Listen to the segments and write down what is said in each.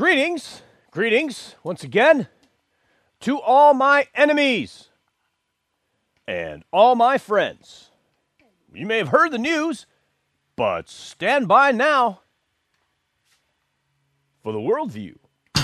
Greetings, once again, to all my enemies and all my friends. You may have heard the news, but stand by now for the worldview.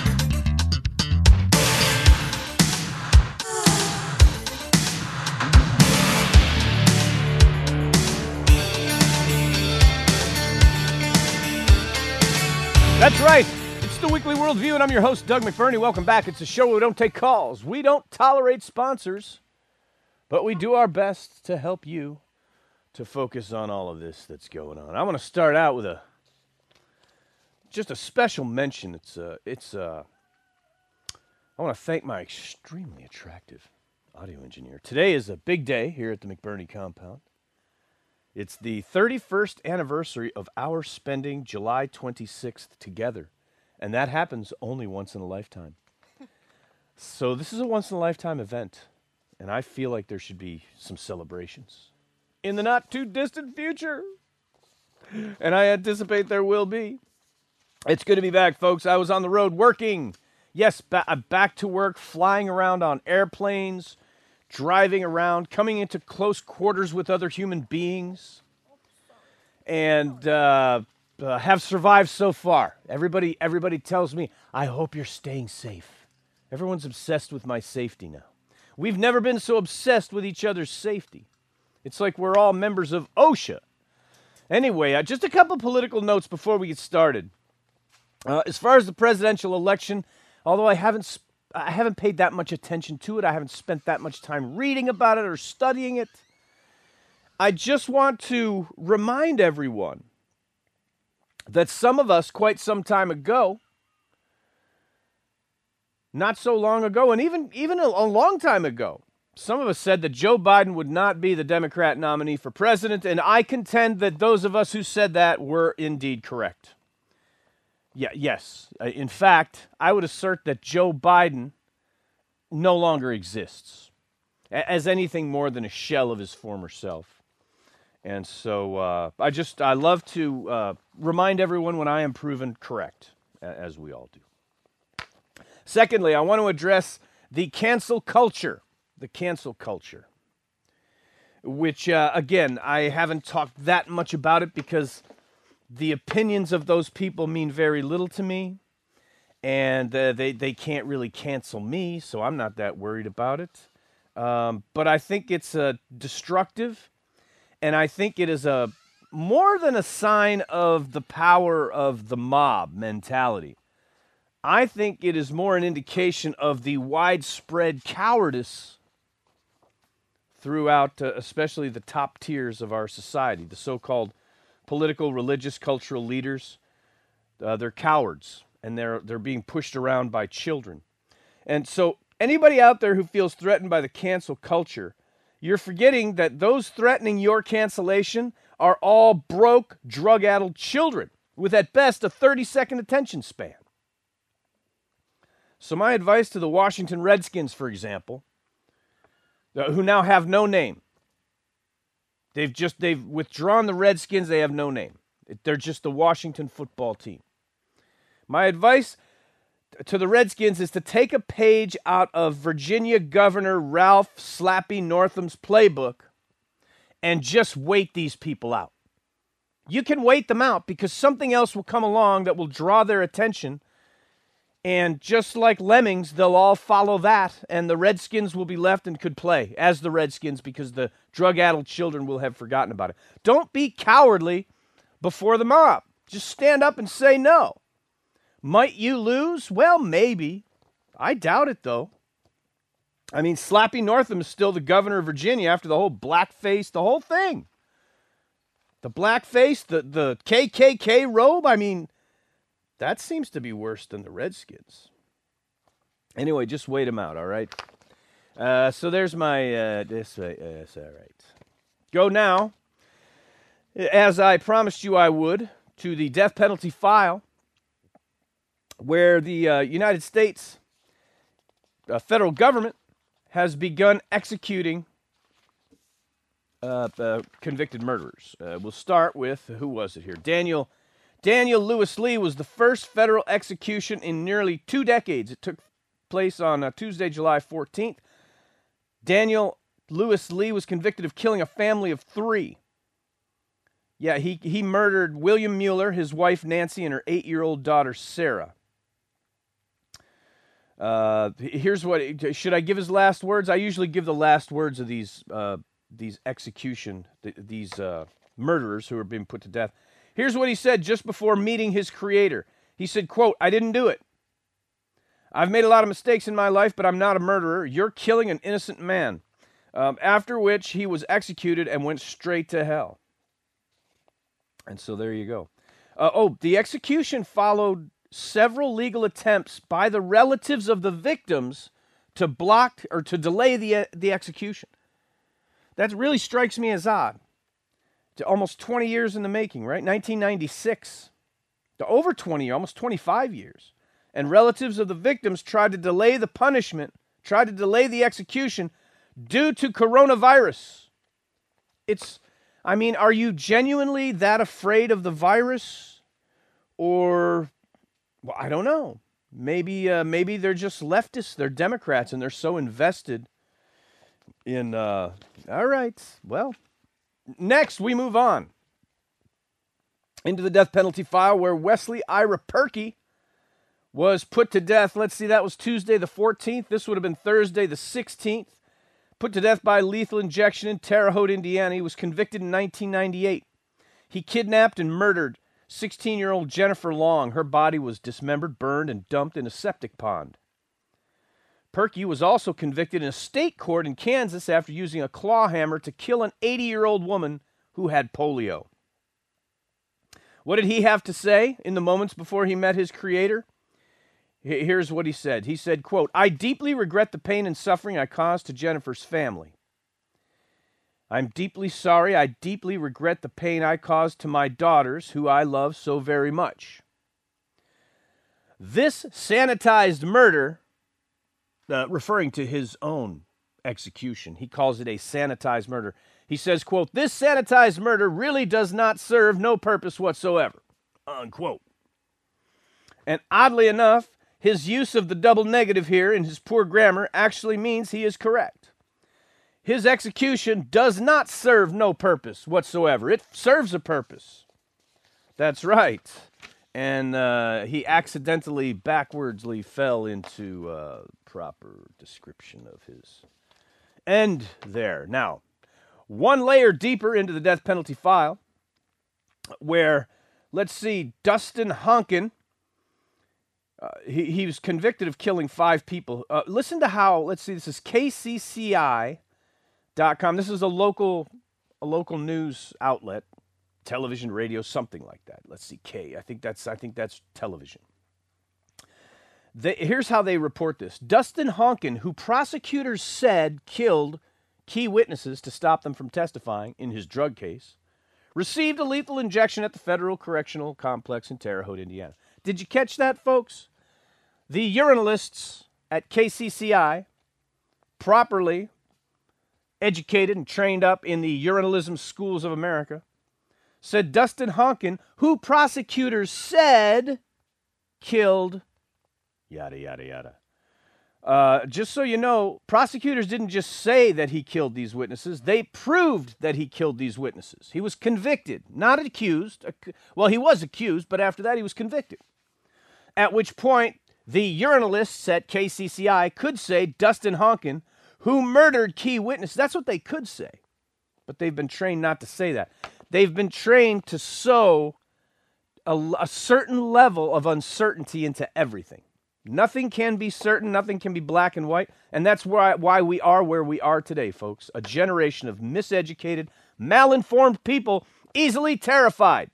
That's right. It's the Weekly Worldview, and I'm your host, Doug McBurney. Welcome back. It's a show where we don't take calls. We don't tolerate sponsors, but we do our best to help you to focus on all of this that's going on. I want to start out with just a special mention. I want to thank my extremely attractive audio engineer. Today is a big day here at the McBurney compound. It's the 31st anniversary of our spending July 26th together. And that happens only once in a lifetime. So this is a once-in-a-lifetime event. And I feel like there should be some celebrations in the not-too-distant future. And I anticipate there will be. It's good to be back, folks. I was on the road working. Yes, I'm back to work, flying around on airplanes, driving around, coming into close quarters with other human beings, and have survived so far. Everybody tells me, I hope you're staying safe. Everyone's obsessed with my safety now. We've never been so obsessed with each other's safety. It's like we're all members of OSHA. Anyway, just a couple political notes before we get started. As far as the presidential election, although I haven't paid that much attention to it, I haven't spent that much time reading about it or studying it, I just want to remind everyone that some of us quite some time ago, not so long ago, and even a long time ago, some of us said that Joe Biden would not be the Democrat nominee for president, and I contend that those of us who said that were indeed correct. Yes. In fact, I would assert that Joe Biden no longer exists as anything more than a shell of his former self. And so I love to remind everyone when I am proven correct, as we all do. Secondly, I want to address the cancel culture. The cancel culture. Which, again, I haven't talked that much about it because the opinions of those people mean very little to me. And they can't really cancel me, so I'm not that worried about it. But I think it's destructive. And I think it is more than a sign of the power of the mob mentality. I think it is more an indication of the widespread cowardice throughout, especially the top tiers of our society, the so-called political, religious, cultural leaders. They're cowards, and they're being pushed around by children. And so anybody out there who feels threatened by the cancel culture, you're forgetting that those threatening your cancellation are all broke, drug-addled children with at best a 30-second attention span. So my advice to the Washington Redskins, for example, who now have no name. They've withdrawn the Redskins, they have no name. They're just the Washington football team. My advice to the Redskins is to take a page out of Virginia Governor Ralph Slappy Northam's playbook and just wait these people out. You can wait them out because something else will come along that will draw their attention, and just like lemmings, they'll all follow that, and the Redskins will be left and could play as the Redskins because the drug-addled children will have forgotten about it. Don't be cowardly before the mob. Just stand up and say no. Might you lose? Well, maybe. I doubt it, though. I mean, Slappy Northam is still the governor of Virginia after the whole blackface, the whole thing. The blackface, the KKK robe, I mean, that seems to be worse than the Redskins. Anyway, just wait them out, all right? So there's my, all right. Go now, as I promised you I would, to the death penalty file, where the United States federal government has begun executing convicted murderers. We'll start with, who was it here? Daniel Daniel Lewis Lee was the first federal execution in nearly 2 decades. It took place on Tuesday, July 14th. Daniel Lewis Lee was convicted of killing a family of 3. Yeah, he murdered William Mueller, his wife Nancy, and her 8-year-old daughter Sarah. Here's what, should I give his last words? I usually give the last words of these murderers who are being put to death. Here's what he said just before meeting his creator. He said, quote, "I didn't do it. I've made a lot of mistakes in my life, but I'm not a murderer. You're killing an innocent man." After which he was executed and went straight to hell. And so there you go. The execution followed several legal attempts by the relatives of the victims to block or to delay the execution. That really strikes me as odd. It's almost 20 years in the making, right? 1996. To over 20 years, almost 25 years. And relatives of the victims tried to delay the punishment, tried to delay the execution due to coronavirus. Are you genuinely that afraid of the virus? Or, well, I don't know. Maybe they're just leftists, they're Democrats, and they're so invested in, all right, well, next we move on into the death penalty file where Wesley Ira Perkey was put to death. Let's see, that was Tuesday the 14th. This would have been Thursday the 16th. Put to death by lethal injection in Terre Haute, Indiana. He was convicted in 1998. He kidnapped and murdered 16-year-old Jennifer Long. Her body was dismembered, burned, and dumped in a septic pond. Perkey was also convicted in a state court in Kansas after using a claw hammer to kill an 80-year-old woman who had polio. What did he have to say in the moments before he met his creator? Here's what he said. He said, quote, "I deeply regret the pain and suffering I caused to Jennifer's family. I'm deeply sorry. I deeply regret the pain I caused to my daughters, who I love so very much. This sanitized murder," referring to his own execution, he calls it a sanitized murder. He says, quote, "This sanitized murder really does not serve no purpose whatsoever," unquote. And oddly enough, his use of the double negative here in his poor grammar actually means he is correct. His execution does not serve no purpose whatsoever. It serves a purpose. That's right. And he accidentally, backwardsly fell into proper description of his end there. Now, one layer deeper into the death penalty file, where, let's see, Dustin Honkin, he was convicted of killing 5 people. Listen to how, let's see, this is KCCI.com. This is a local news outlet, television, radio, something like that. Let's see, I think that's television. Here's how they report this. Dustin Honkin, who prosecutors said killed key witnesses to stop them from testifying in his drug case, received a lethal injection at the Federal Correctional Complex in Terre Haute, Indiana. Did you catch that, folks? The urinalists at KCCI, properly educated and trained up in the urinalism schools of America, said Dustin Honkin, who prosecutors said killed, yada, yada, yada. Just so you know, prosecutors didn't just say that he killed these witnesses. They proved that he killed these witnesses. He was convicted, not accused. Well, he was accused, but after that he was convicted. At which point, the urinalists at KCCI could say Dustin Honkin, who murdered key witnesses. That's what they could say. But they've been trained not to say that. They've been trained to sow a certain level of uncertainty into everything. Nothing can be certain. Nothing can be black and white. And that's why we are where we are today, folks. A generation of miseducated, malinformed people, easily terrified.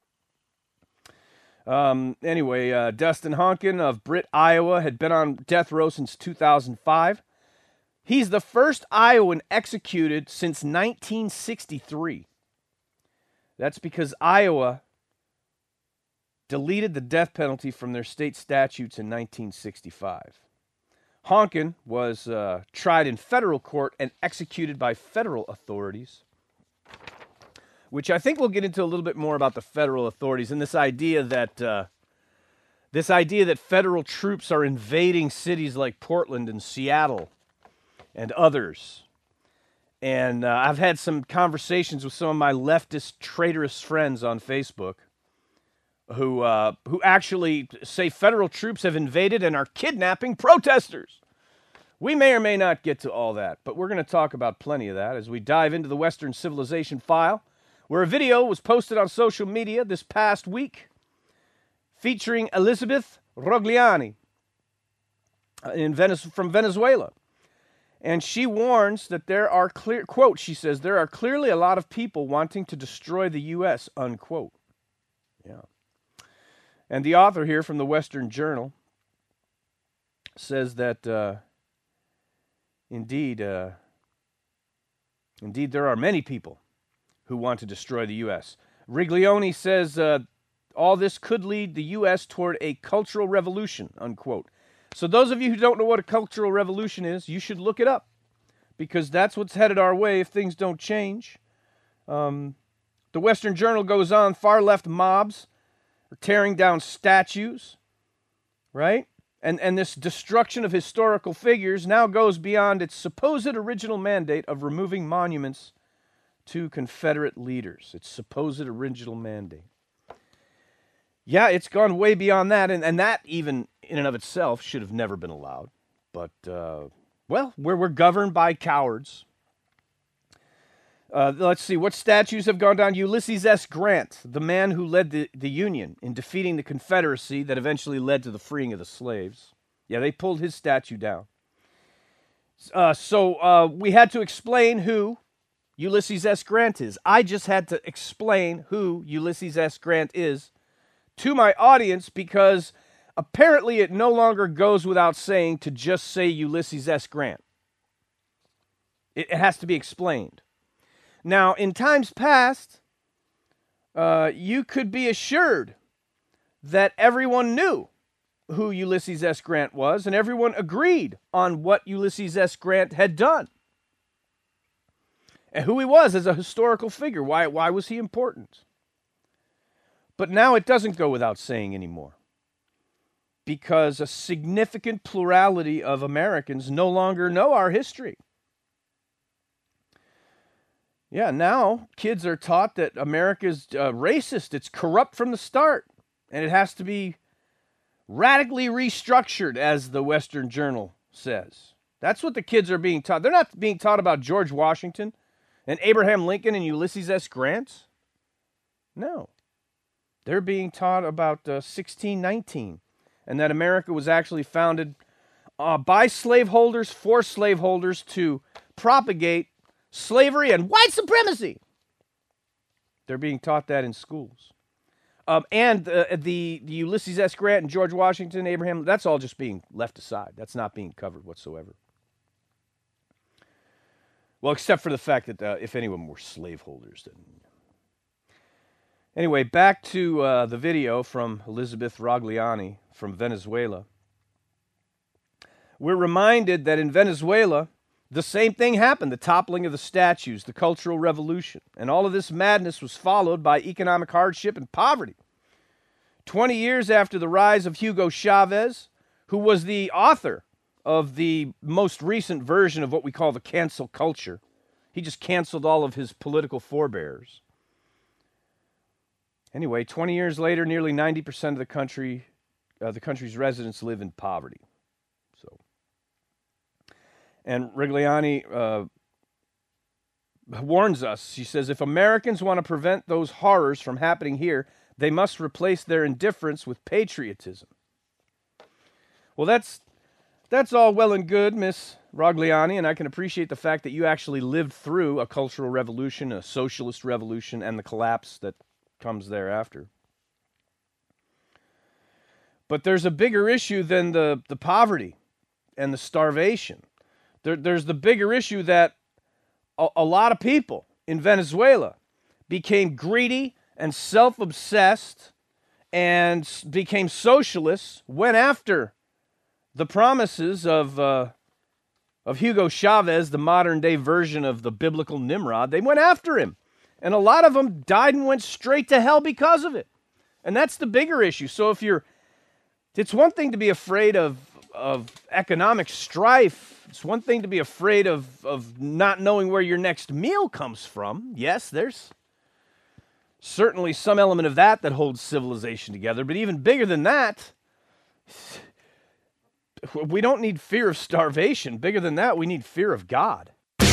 Anyway, Dustin Honkin of Britt, Iowa, had been on death row since 2005. He's the first Iowan executed since 1963. That's because Iowa deleted the death penalty from their state statutes in 1965. Honkin was tried in federal court and executed by federal authorities. which I think we'll get into a little bit more about the federal authorities and this idea that federal troops are invading cities like Portland and Seattle and others. And I've had some conversations with some of my leftist traitorous friends on Facebook who actually say federal troops have invaded and are kidnapping protesters. We may or may not get to all that, but we're going to talk about plenty of that as we dive into the Western Civilization File, where a video was posted on social media this past week featuring Elizabeth Rogliani from Venezuela. And she warns that there are quote, she says, there are clearly a lot of people wanting to destroy the U.S., unquote. Yeah. And the author here from the Western Journal says that indeed there are many people who want to destroy the U.S. Rogliani says all this could lead the U.S. toward a cultural revolution, unquote. So those of you who don't know what a cultural revolution is, you should look it up, because that's what's headed our way if things don't change. The Western Journal goes on, far-left mobs are tearing down statues, right? And this destruction of historical figures now goes beyond its supposed original mandate of removing monuments to Confederate leaders. Its supposed original mandate. Yeah, it's gone way beyond that, and that even in and of itself should have never been allowed. But, well, we're governed by cowards. Let's see, what statues have gone down? Ulysses S. Grant, the man who led the Union in defeating the Confederacy that eventually led to the freeing of the slaves. Yeah, they pulled his statue down. So we had to explain who Ulysses S. Grant is. I just had to explain who Ulysses S. Grant is to my audience, because apparently it no longer goes without saying to just say Ulysses S. Grant. It has to be explained. Now, in times past, you could be assured that everyone knew who Ulysses S. Grant was, and everyone agreed on what Ulysses S. Grant had done and who he was as a historical figure. Why was he important? But now it doesn't go without saying anymore, because a significant plurality of Americans no longer know our history. Yeah, now kids are taught that America's racist. It's corrupt from the start, and it has to be radically restructured, as the Western Journal says. That's what the kids are being taught. They're not being taught about George Washington and Abraham Lincoln and Ulysses S. Grant. No. They're being taught about 1619, and that America was actually founded by slaveholders for slaveholders to propagate slavery and white supremacy. They're being taught that in schools. And the Ulysses S. Grant and George Washington, Abraham, that's all just being left aside. That's not being covered whatsoever. Well, except for the fact that if anyone were slaveholders, then... Anyway, back to the video from Elizabeth Rogliani from Venezuela. We're reminded that in Venezuela, the same thing happened, the toppling of the statues, the Cultural Revolution. And all of this madness was followed by economic hardship and poverty. 20 years after the rise of Hugo Chavez, who was the author of the most recent version of what we call the cancel culture. He just canceled all of his political forebears. Anyway, 20 years later, nearly 90% of the country's residents live in poverty. So, and Rogliani warns us. She says, if Americans want to prevent those horrors from happening here, they must replace their indifference with patriotism. Well, that's all well and good, Miss Rogliani, and I can appreciate the fact that you actually lived through a cultural revolution, a socialist revolution, and the collapse that comes thereafter. But there's a bigger issue than the poverty and the starvation. There's the bigger issue that a lot of people in Venezuela became greedy and self-obsessed and became socialists, went after the promises of Hugo Chavez, the modern-day version of the biblical Nimrod. They went after him. And a lot of them died and went straight to hell because of it. And that's the bigger issue. So it's one thing to be afraid of economic strife. It's one thing to be afraid of not knowing where your next meal comes from. Yes, there's certainly some element of that holds civilization together. But even bigger than that, we don't need fear of starvation. Bigger than that, we need fear of God.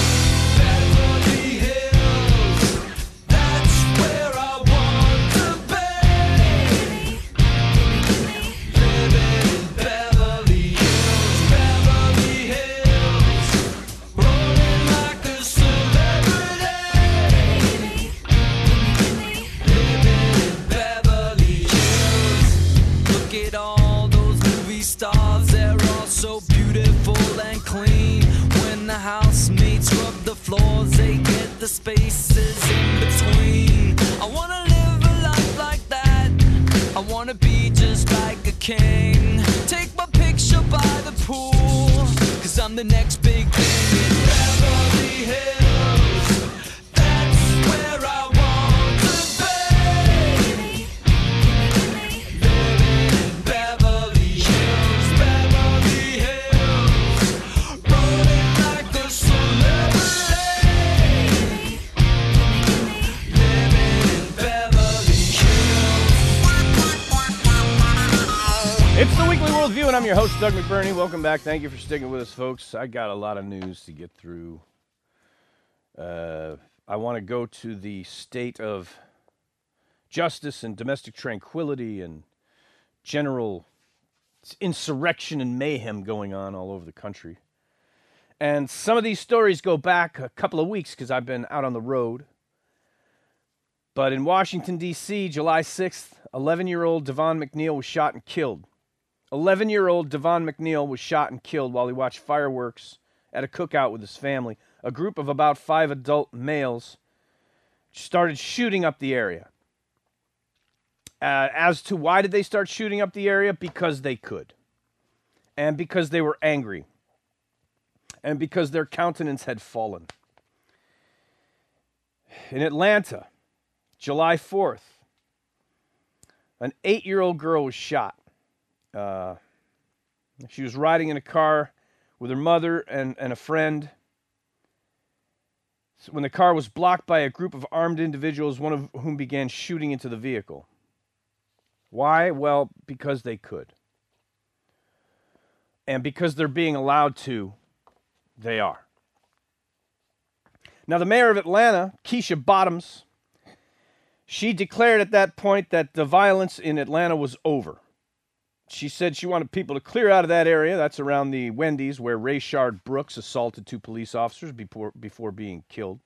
So beautiful and clean. When the housemates rub the floors, they get the spaces in between. I wanna live a life like that. I wanna be just like a king. Take my picture by the pool, 'cause I'm the next big thing in Beverly Hills. That's where I want to be. Living in Beverly Hills, Beverly Hills, rolling like a celebrity. Living in Beverly Hills. It's the Weekly Worldview, and I'm your host, Doug McBurney. Welcome back. Thank you for sticking with us, folks. I got a lot of news to get through. I want to go to the state of justice and domestic tranquility and general insurrection and mayhem going on all over the country. And some of these stories go back a couple of weeks because I've been out on the road. But in Washington, D.C., July 6th, 11-year-old Devon McNeil was shot and killed. 11-year-old Devon McNeil was shot and killed while he watched fireworks at a cookout with his family. A group of about 5 adult males started shooting up the area. As to why did they start shooting up the area? Because they could. And because they were angry. And because their countenance had fallen. In Atlanta, July 4th, an 8-year-old girl was shot. She was riding in a car with her mother and a friend. When the car was blocked by a group of armed individuals, one of whom began shooting into the vehicle. Why? Well, because they could. And because they're being allowed to, they are. Now, the mayor of Atlanta, Keisha Bottoms, she declared at that point that the violence in Atlanta was over. She said she wanted people to clear out of that area. That's around the Wendy's where Rayshard Brooks assaulted 2 police officers before being killed.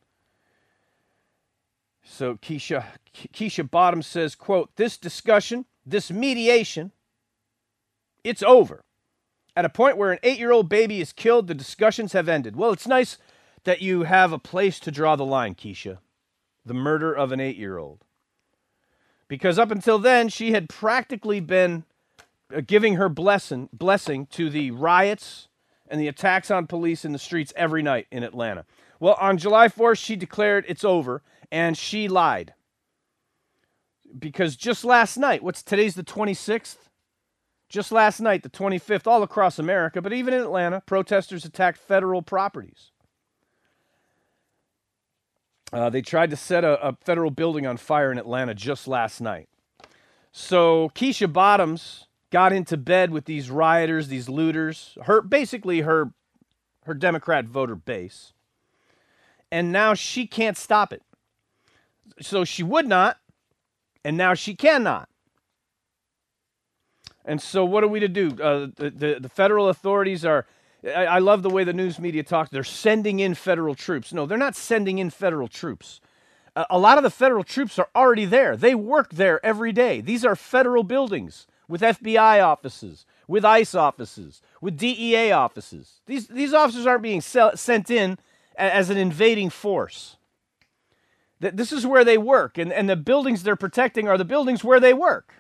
So Keisha Bottoms says, quote, "This discussion, this mediation, it's over. At a point where an 8-year-old baby is killed, the discussions have ended." Well, it's nice that you have a place to draw the line, Keisha. The murder of an 8-year-old. Because up until then, she had practically been giving her blessing to the riots and the attacks on police in the streets every night in Atlanta. Well, on July 4th, she declared it's over, and she lied. Because just last night, today's the 26th? Just last night, the 25th, all across America, but even in Atlanta, protesters attacked federal properties. They tried to set a federal building on fire in Atlanta just last night. So Keisha Bottoms got into bed with these rioters, these looters, her Democrat voter base. And now she can't stop it. So she would not, and now she cannot. And so what are we to do? The federal authorities are, I love the way the news media talks, they're sending in federal troops. No, they're not sending in federal troops. A lot of the federal troops are already there. They work there every day. These are federal buildings with FBI offices, with ICE offices, with DEA offices. These officers aren't being sent in as an invading force. This is where they work, and the buildings they're protecting are the buildings where they work.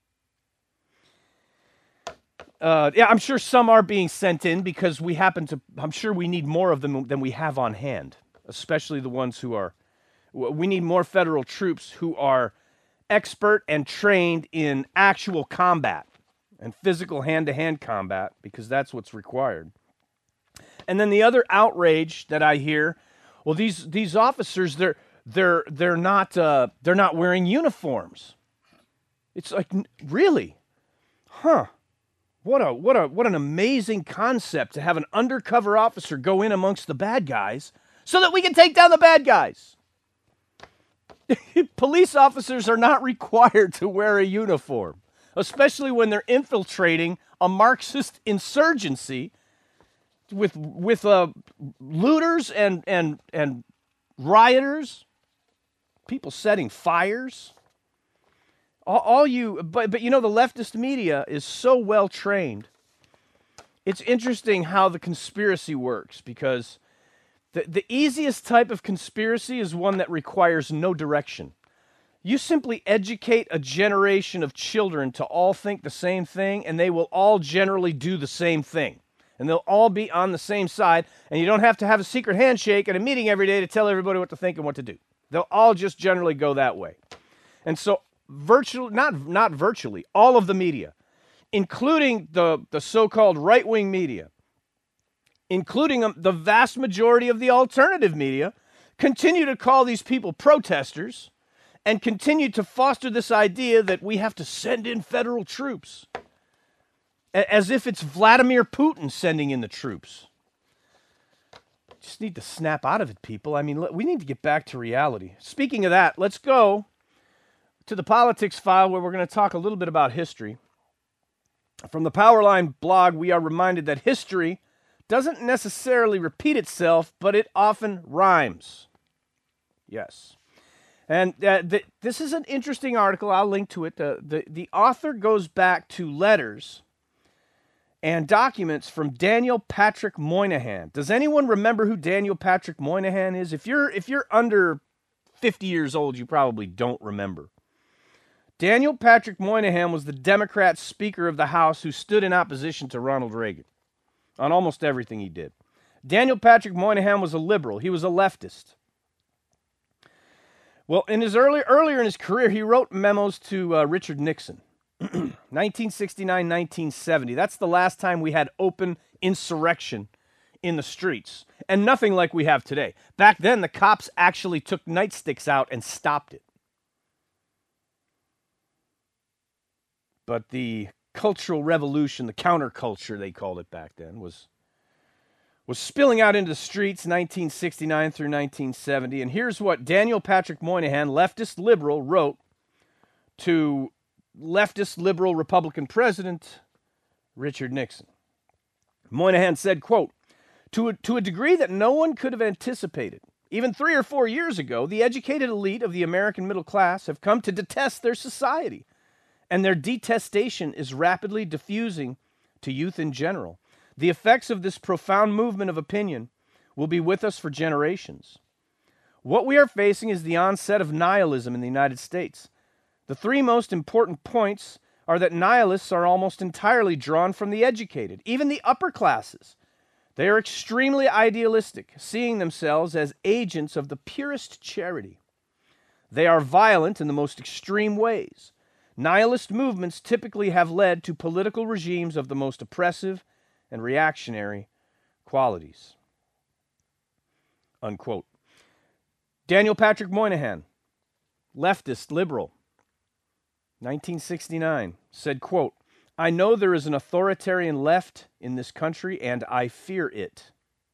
I'm sure some are being sent in because I'm sure we need more of them than we have on hand, especially the ones who are We need more federal troops who are expert and trained in actual combat and physical hand-to-hand combat, because that's what's required. And then the other outrage that I hear, well, these officers, they're not wearing uniforms. It's like, really? Huh. What an amazing concept to have an undercover officer go in amongst the bad guys so that we can take down the bad guys. Police officers are not required to wear a uniform, especially when they're infiltrating a Marxist insurgency with looters and rioters, people setting fires. But you know, the leftist media is so well trained. It's interesting how the conspiracy works, because the easiest type of conspiracy is one that requires no direction. You simply educate a generation of children to all think the same thing, and they will all generally do the same thing. And they'll all be on the same side, and you don't have to have a secret handshake and a meeting every day to tell everybody what to think and what to do. They'll all just generally go that way. And so not virtually, all of the media, including the so-called right-wing media, including the vast majority of the alternative media, continue to call these people protesters and continue to foster this idea that we have to send in federal troops, as if it's Vladimir Putin sending in the troops. Just need to snap out of it, people. I mean, we need to get back to reality. Speaking of that, let's go to the politics file, where we're going to talk a little bit about history. From the Powerline blog, we are reminded that history doesn't necessarily repeat itself, but it often rhymes. Yes. And this is an interesting article. I'll link to it. The author goes back to letters and documents from Daniel Patrick Moynihan. Does anyone remember who Daniel Patrick Moynihan is? If you're under 50 years old, you probably don't remember. Daniel Patrick Moynihan was the Democrat Speaker of the House who stood in opposition to Ronald Reagan on almost everything he did. Daniel Patrick Moynihan was a liberal. He was a leftist. Well, earlier in his career, he wrote memos to Richard Nixon. 1969, 1970. That's the last time we had open insurrection in the streets. And nothing like we have today. Back then, the cops actually took nightsticks out and stopped it. But the Cultural Revolution, the counterculture they called it back then, was spilling out into the streets 1969 through 1970. And here's what Daniel Patrick Moynihan, leftist liberal, wrote to leftist liberal Republican President Richard Nixon. Moynihan said, quote, to a degree that no one could have anticipated, even 3 or 4 years ago, the educated elite of the American middle class have come to detest their society, and their detestation is rapidly diffusing to youth in general. The effects of this profound movement of opinion will be with us for generations. What we are facing is the onset of nihilism in the United States. The 3 most important points are that nihilists are almost entirely drawn from the educated, even the upper classes. They are extremely idealistic, seeing themselves as agents of the purest charity. They are violent in the most extreme ways. Nihilist movements typically have led to political regimes of the most oppressive and reactionary qualities. Unquote. Daniel Patrick Moynihan, leftist, liberal, 1969, said, quote, I know there is an authoritarian left in this country, and I fear it.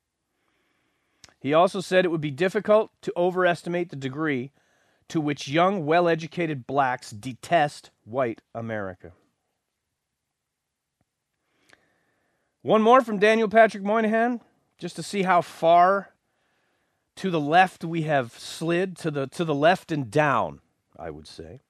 He also said it would be difficult to overestimate the degree to which young, well-educated blacks detest white America. One more from Daniel Patrick Moynihan, just to see how far to the left we have slid, to the left and down, I would say.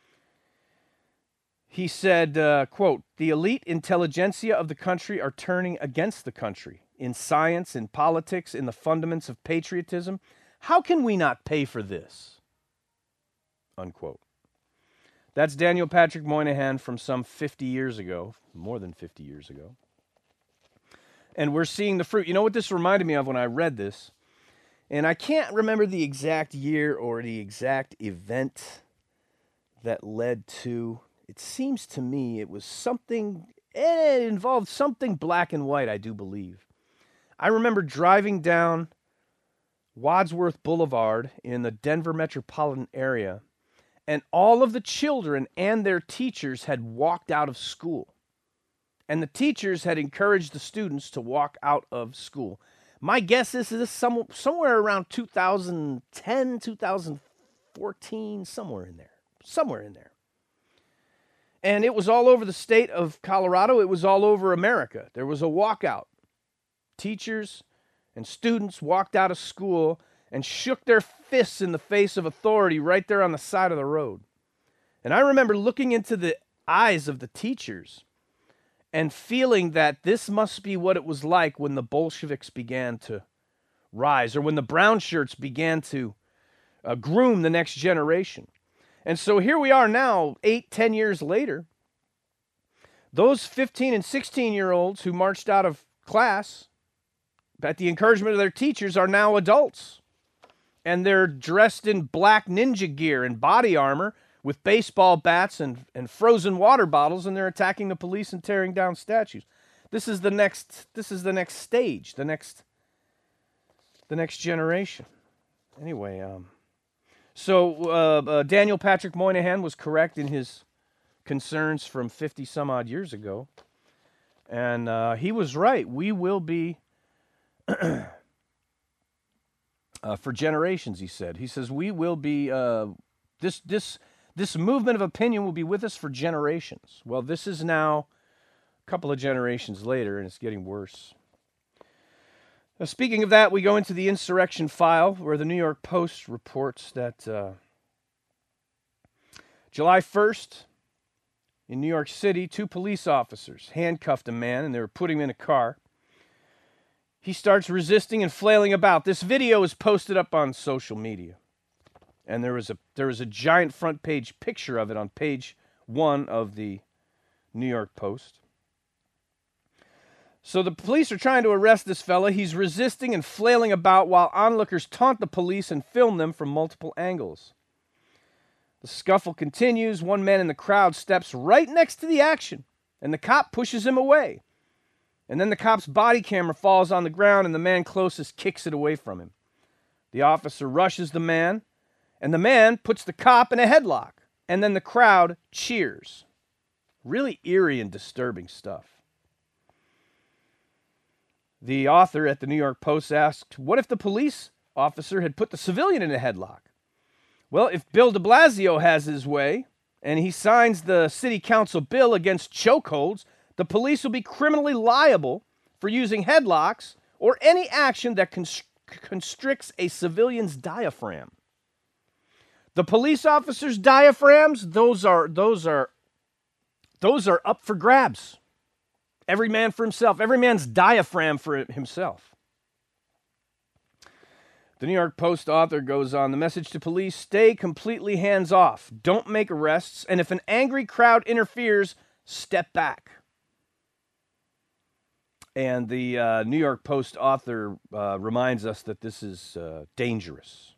He said, quote, the elite intelligentsia of the country are turning against the country in science, in politics, in the fundaments of patriotism. How can we not pay for this? Unquote. That's Daniel Patrick Moynihan from some 50 years ago, more than 50 years ago. And we're seeing the fruit. You know what this reminded me of when I read this? And I can't remember the exact year or the exact event that led to, it seems to me it was something, it involved something black and white, I do believe. I remember driving down Wadsworth Boulevard in the Denver metropolitan area, and all of the children and their teachers had walked out of school. And the teachers had encouraged the students to walk out of school. My guess is this somewhere around 2010, 2014, somewhere in there. And it was all over the state of Colorado. It was all over America. There was a walkout. Teachers and students walked out of school and shook their fists in the face of authority right there on the side of the road. And I remember looking into the eyes of the teachers and feeling that this must be what it was like when the Bolsheviks began to rise, or when the brown shirts began to groom the next generation. And so here we are now, 8-10 years later. Those 15 and 16-year-olds who marched out of class at the encouragement of their teachers are now adults. And they're dressed in black ninja gear and body armor with baseball bats and frozen water bottles, and they're attacking the police and tearing down statues. This is the next stage, the next generation. Anyway, so Daniel Patrick Moynihan was correct in his concerns from 50 some odd years ago. And he was right. We will be for generations, he said. He says, we will be, this movement of opinion will be with us for generations. Well, this is now a couple of generations later, and it's getting worse. Now, speaking of that, we go into the insurrection file, where the New York Post reports that July 1st, in New York City, 2 police officers handcuffed a man, and they were putting him in a car. He starts resisting and flailing about. This video is posted up on social media. And there was a giant front page picture of it on page 1 of the New York Post. So the police are trying to arrest this fella. He's resisting and flailing about while onlookers taunt the police and film them from multiple angles. The scuffle continues. One man in the crowd steps right next to the action, and the cop pushes him away. And then the cop's body camera falls on the ground, and the man closest kicks it away from him. The officer rushes the man, and the man puts the cop in a headlock, and then the crowd cheers. Really eerie and disturbing stuff. The author at the New York Post asked, what if the police officer had put the civilian in a headlock? Well, if Bill de Blasio has his way, and he signs the city council bill against chokeholds, the police will be criminally liable for using headlocks or any action that constricts a civilian's diaphragm. The police officer's diaphragms, those are up for grabs. Every man for himself. Every man's diaphragm for himself. The New York Post author goes on, the message to police, stay completely hands off. Don't make arrests. And if an angry crowd interferes, step back. And the New York Post author reminds us that this is dangerous.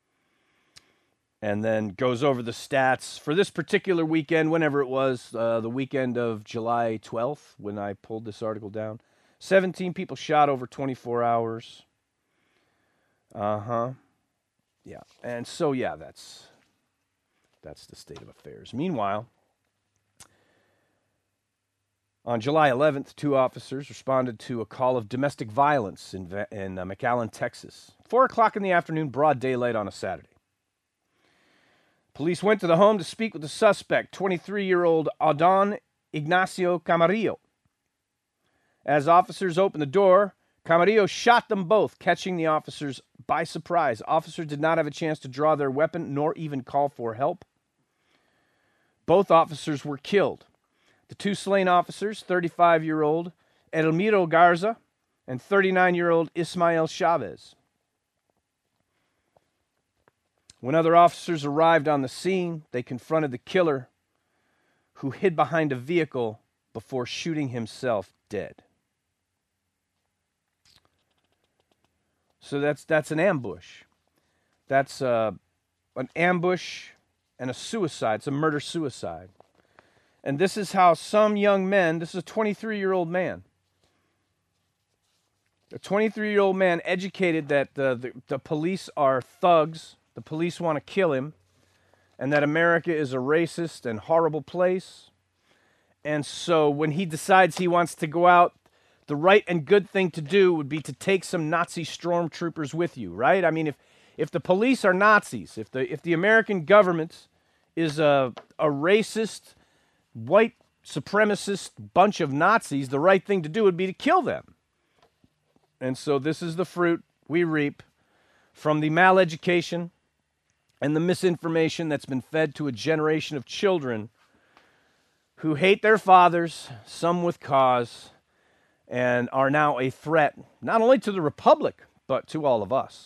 And then goes over the stats for this particular weekend, whenever it was, the weekend of July 12th, when I pulled this article down. 17 people shot over 24 hours. Yeah. And so, yeah, that's the state of affairs. Meanwhile, on July 11th, 2 officers responded to a call of domestic violence in McAllen, Texas. 4 o'clock in the afternoon, broad daylight on a Saturday. Police went to the home to speak with the suspect, 23-year-old Adon Ignacio Camarillo. As officers opened the door, Camarillo shot them both, catching the officers by surprise. Officers did not have a chance to draw their weapon nor even call for help. Both officers were killed. The 2 slain officers, 35-year-old Edelmiro Garza and 39-year-old Ismael Chavez. When other officers arrived on the scene, they confronted the killer, who hid behind a vehicle before shooting himself dead. So that's an ambush. That's an ambush and a suicide. It's a murder-suicide. And this is how some young men, this is a 23-year-old man. A 23-year-old man educated that the police are thugs, the police want to kill him, and that America is a racist and horrible place. And so when he decides he wants to go out, the right and good thing to do would be to take some Nazi stormtroopers with you, right? I mean, if the police are Nazis, if the American government is a racist, white supremacist bunch of Nazis, the right thing to do would be to kill them. And so this is the fruit we reap from the maleducation and the misinformation that's been fed to a generation of children who hate their fathers, some with cause, and are now a threat, not only to the Republic, but to all of us.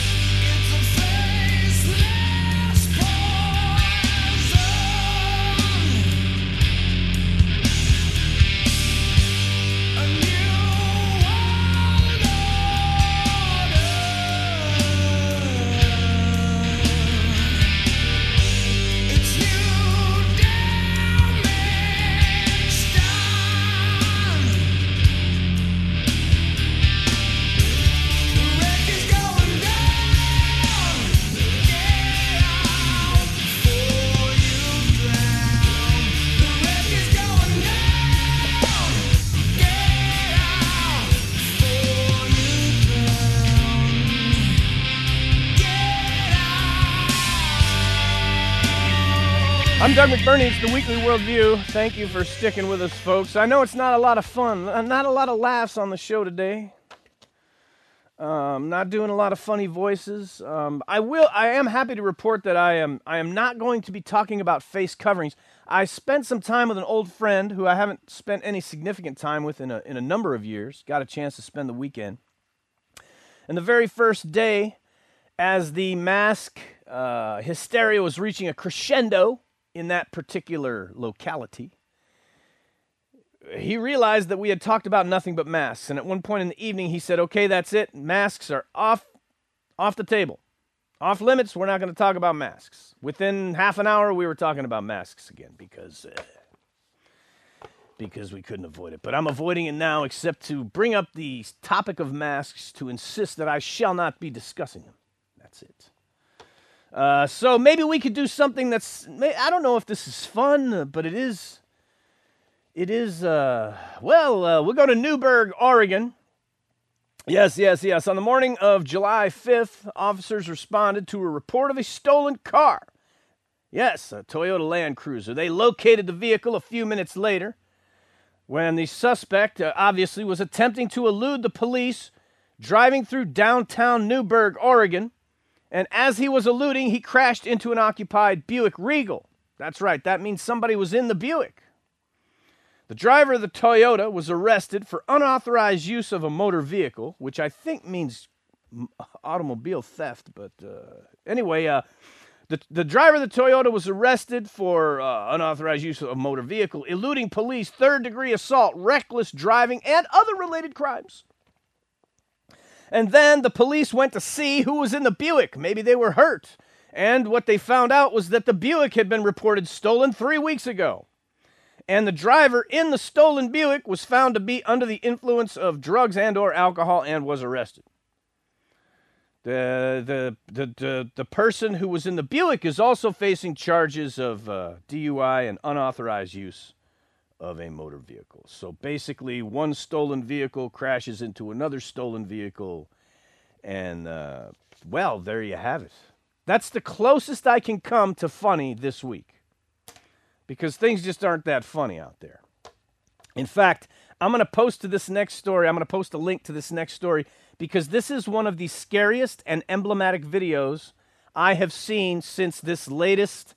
I'm Doug McBurney. It's the Weekly Worldview. Thank you for sticking with us, folks. I know it's not a lot of fun, not a lot of laughs on the show today. Not doing a lot of funny voices. I am happy to report that I am not going to be talking about face coverings. I spent some time with an old friend who I haven't spent any significant time with in a number of years. Got a chance to spend the weekend. And the very first day, as the mask hysteria was reaching a crescendo in that particular locality, he realized that we had talked about nothing but masks. And at one point in the evening, he said, okay, that's it. Masks are off the table. Off limits. We're not going to talk about masks. Within half an hour, we were talking about masks again because we couldn't avoid it. But I'm avoiding it now, except to bring up the topic of masks to insist that I shall not be discussing them. That's it. So maybe we could do something that's, I don't know if this is fun, but it is, we'll go to Newberg, Oregon. Yes. On the morning of July 5th, officers responded to a report of a stolen car. Yes, a Toyota Land Cruiser. They located the vehicle a few minutes later when the suspect obviously was attempting to elude the police driving through downtown Newberg, Oregon. And as he was eluding, he crashed into an occupied Buick Regal. That's right, that means somebody was in the Buick. The driver of the Toyota was arrested for unauthorized use of a motor vehicle, which I think means automobile theft. But anyway, the driver of the Toyota was arrested for unauthorized use of a motor vehicle, eluding police, third-degree assault, reckless driving, and other related crimes. And then the police went to see who was in the Buick. Maybe they were hurt. And what they found out was that the Buick had been reported stolen 3 weeks ago. And the driver in the stolen Buick was found to be under the influence of drugs and or alcohol and was arrested. The person who was in the Buick is also facing charges of DUI and unauthorized use of a motor vehicle. So basically, one stolen vehicle crashes into another stolen vehicle, and, there you have it. That's the closest I can come to funny this week, because things just aren't that funny out there. In fact, I'm going to post to this next story. I'm going to post a link to this next story, because this is one of the scariest and emblematic videos I have seen since this latest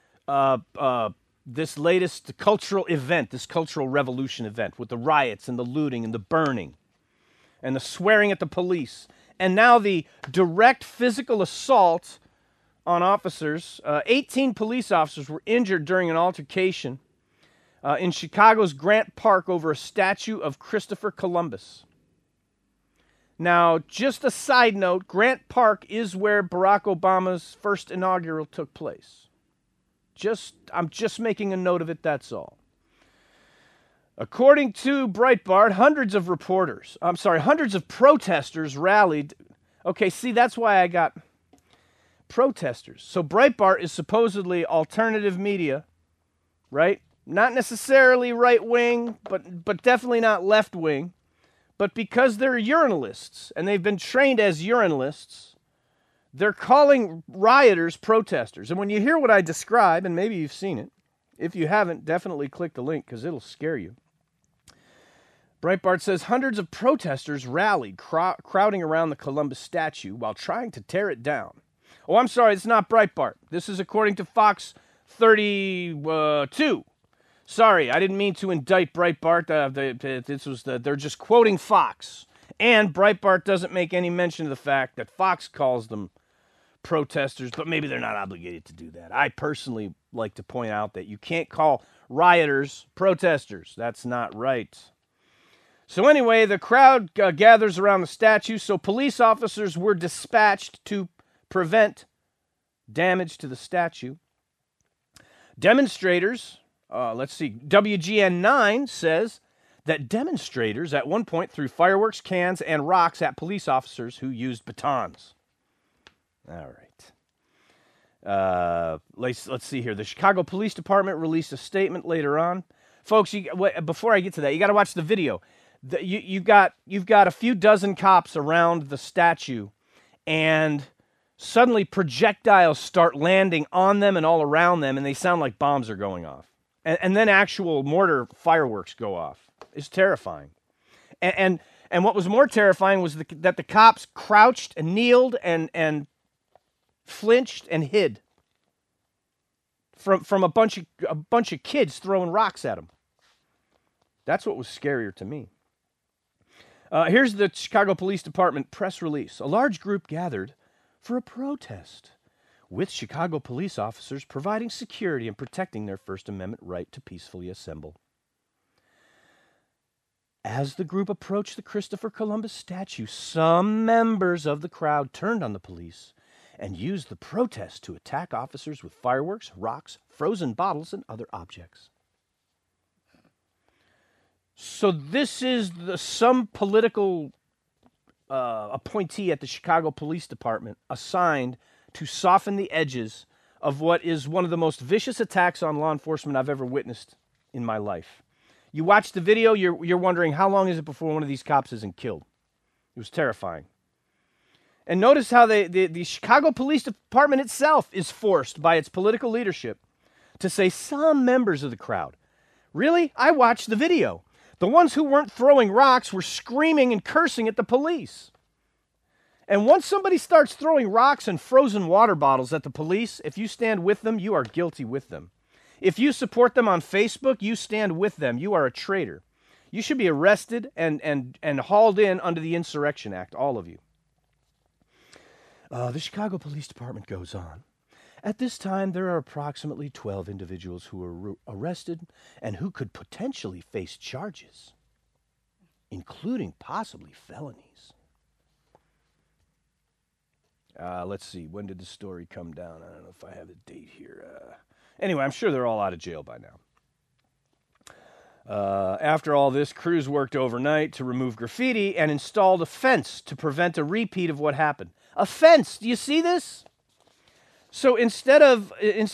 cultural event, this cultural revolution event with the riots and the looting and the burning and the swearing at the police. And now the direct physical assault on officers. 18 police officers were injured during an altercation in Chicago's Grant Park over a statue of Christopher Columbus. Now, just a side note, Grant Park is where Barack Obama's first inaugural took place. I'm just making a note of it, that's all. According to Breitbart, hundreds of protesters rallied. Okay, see, that's why I got protesters. So Breitbart is supposedly alternative media, right? Not necessarily right-wing, but definitely not left-wing. But because they're urinalists, and they've been trained as urinalists, they're calling rioters protesters. And when you hear what I describe, and maybe you've seen it, if you haven't, definitely click the link because it'll scare you. Breitbart says hundreds of protesters rallied, crowding around the Columbus statue while trying to tear it down. Oh, I'm sorry, it's not Breitbart. This is according to Fox 32. Sorry, I didn't mean to indict Breitbart. They're just quoting Fox. And Breitbart doesn't make any mention of the fact that Fox calls them protesters, but maybe they're not obligated to do that. I personally like to point out that you can't call rioters protesters. That's not right. So anyway, the crowd gathers around the statue, so police officers were dispatched to prevent damage to the statue. Demonstrators, WGN9 says that demonstrators at one point threw fireworks, cans, and rocks at police officers who used batons. All right. Let's see here. The Chicago Police Department released a statement later on. Folks, before I get to that, you got to watch the video. You've got a few dozen cops around the statue, and suddenly projectiles start landing on them and all around them, and they sound like bombs are going off. And then actual mortar fireworks go off. It's terrifying. And what was more terrifying was that the cops crouched and kneeled and flinched and hid from a bunch of kids throwing rocks at them. That's what was scarier to me. Here's the Chicago Police Department press release. A large group gathered for a protest, with Chicago police officers providing security and protecting their First Amendment right to peacefully assemble. As the group approached the Christopher Columbus statue, some members of the crowd turned on the police and used the protest to attack officers with fireworks, rocks, frozen bottles, and other objects. So this is some political appointee at the Chicago Police Department assigned to soften the edges of what is one of the most vicious attacks on law enforcement I've ever witnessed in my life. You watch the video, you're wondering how long is it before one of these cops isn't killed. It was terrifying. And notice how the Chicago Police Department itself is forced by its political leadership to say some members of the crowd. Really? I watched the video. The ones who weren't throwing rocks were screaming and cursing at the police. And once somebody starts throwing rocks and frozen water bottles at the police, if you stand with them, you are guilty with them. If you support them on Facebook, you stand with them. You are a traitor. You should be arrested and hauled in under the Insurrection Act, all of you. The Chicago Police Department goes on. At this time, there are approximately 12 individuals who were arrested and who could potentially face charges, including possibly felonies. Let's see. When did the story come down? I don't know if I have the date here. Anyway, I'm sure they're all out of jail by now. After all this, crews worked overnight to remove graffiti and installed a fence to prevent a repeat of what happened. A fence! Do you see this? So instead of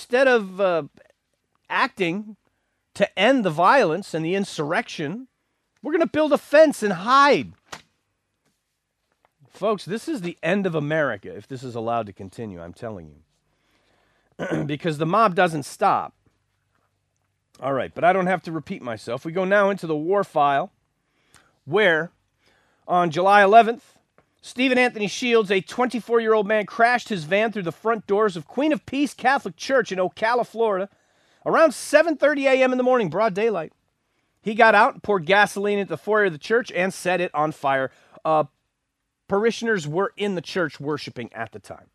acting to end the violence and the insurrection, we're going to build a fence and hide. Folks, this is the end of America if this is allowed to continue, I'm telling you. Because the mob doesn't stop. All right, but I don't have to repeat myself. We go now into the war file, where on July 11th, Stephen Anthony Shields, a 24-year-old man, crashed his van through the front doors of Queen of Peace Catholic Church in Ocala, Florida, around 7:30 a.m. in the morning, broad daylight. He got out and poured gasoline into the foyer of the church and set it on fire. Parishioners were in the church worshiping at the time.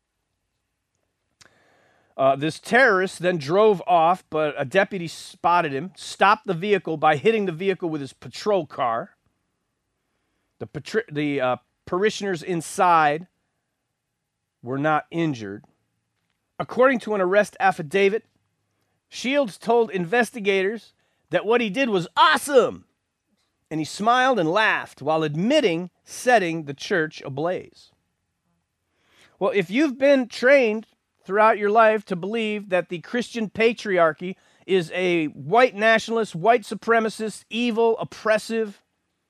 This terrorist then drove off, but a deputy spotted him, stopped the vehicle by hitting the vehicle with his patrol car. The parishioners inside were not injured. According to an arrest affidavit, Shields told investigators that what he did was awesome, and he smiled and laughed while admitting setting the church ablaze. Well, if you've been trained throughout your life to believe that the Christian patriarchy is a white nationalist, white supremacist, evil, oppressive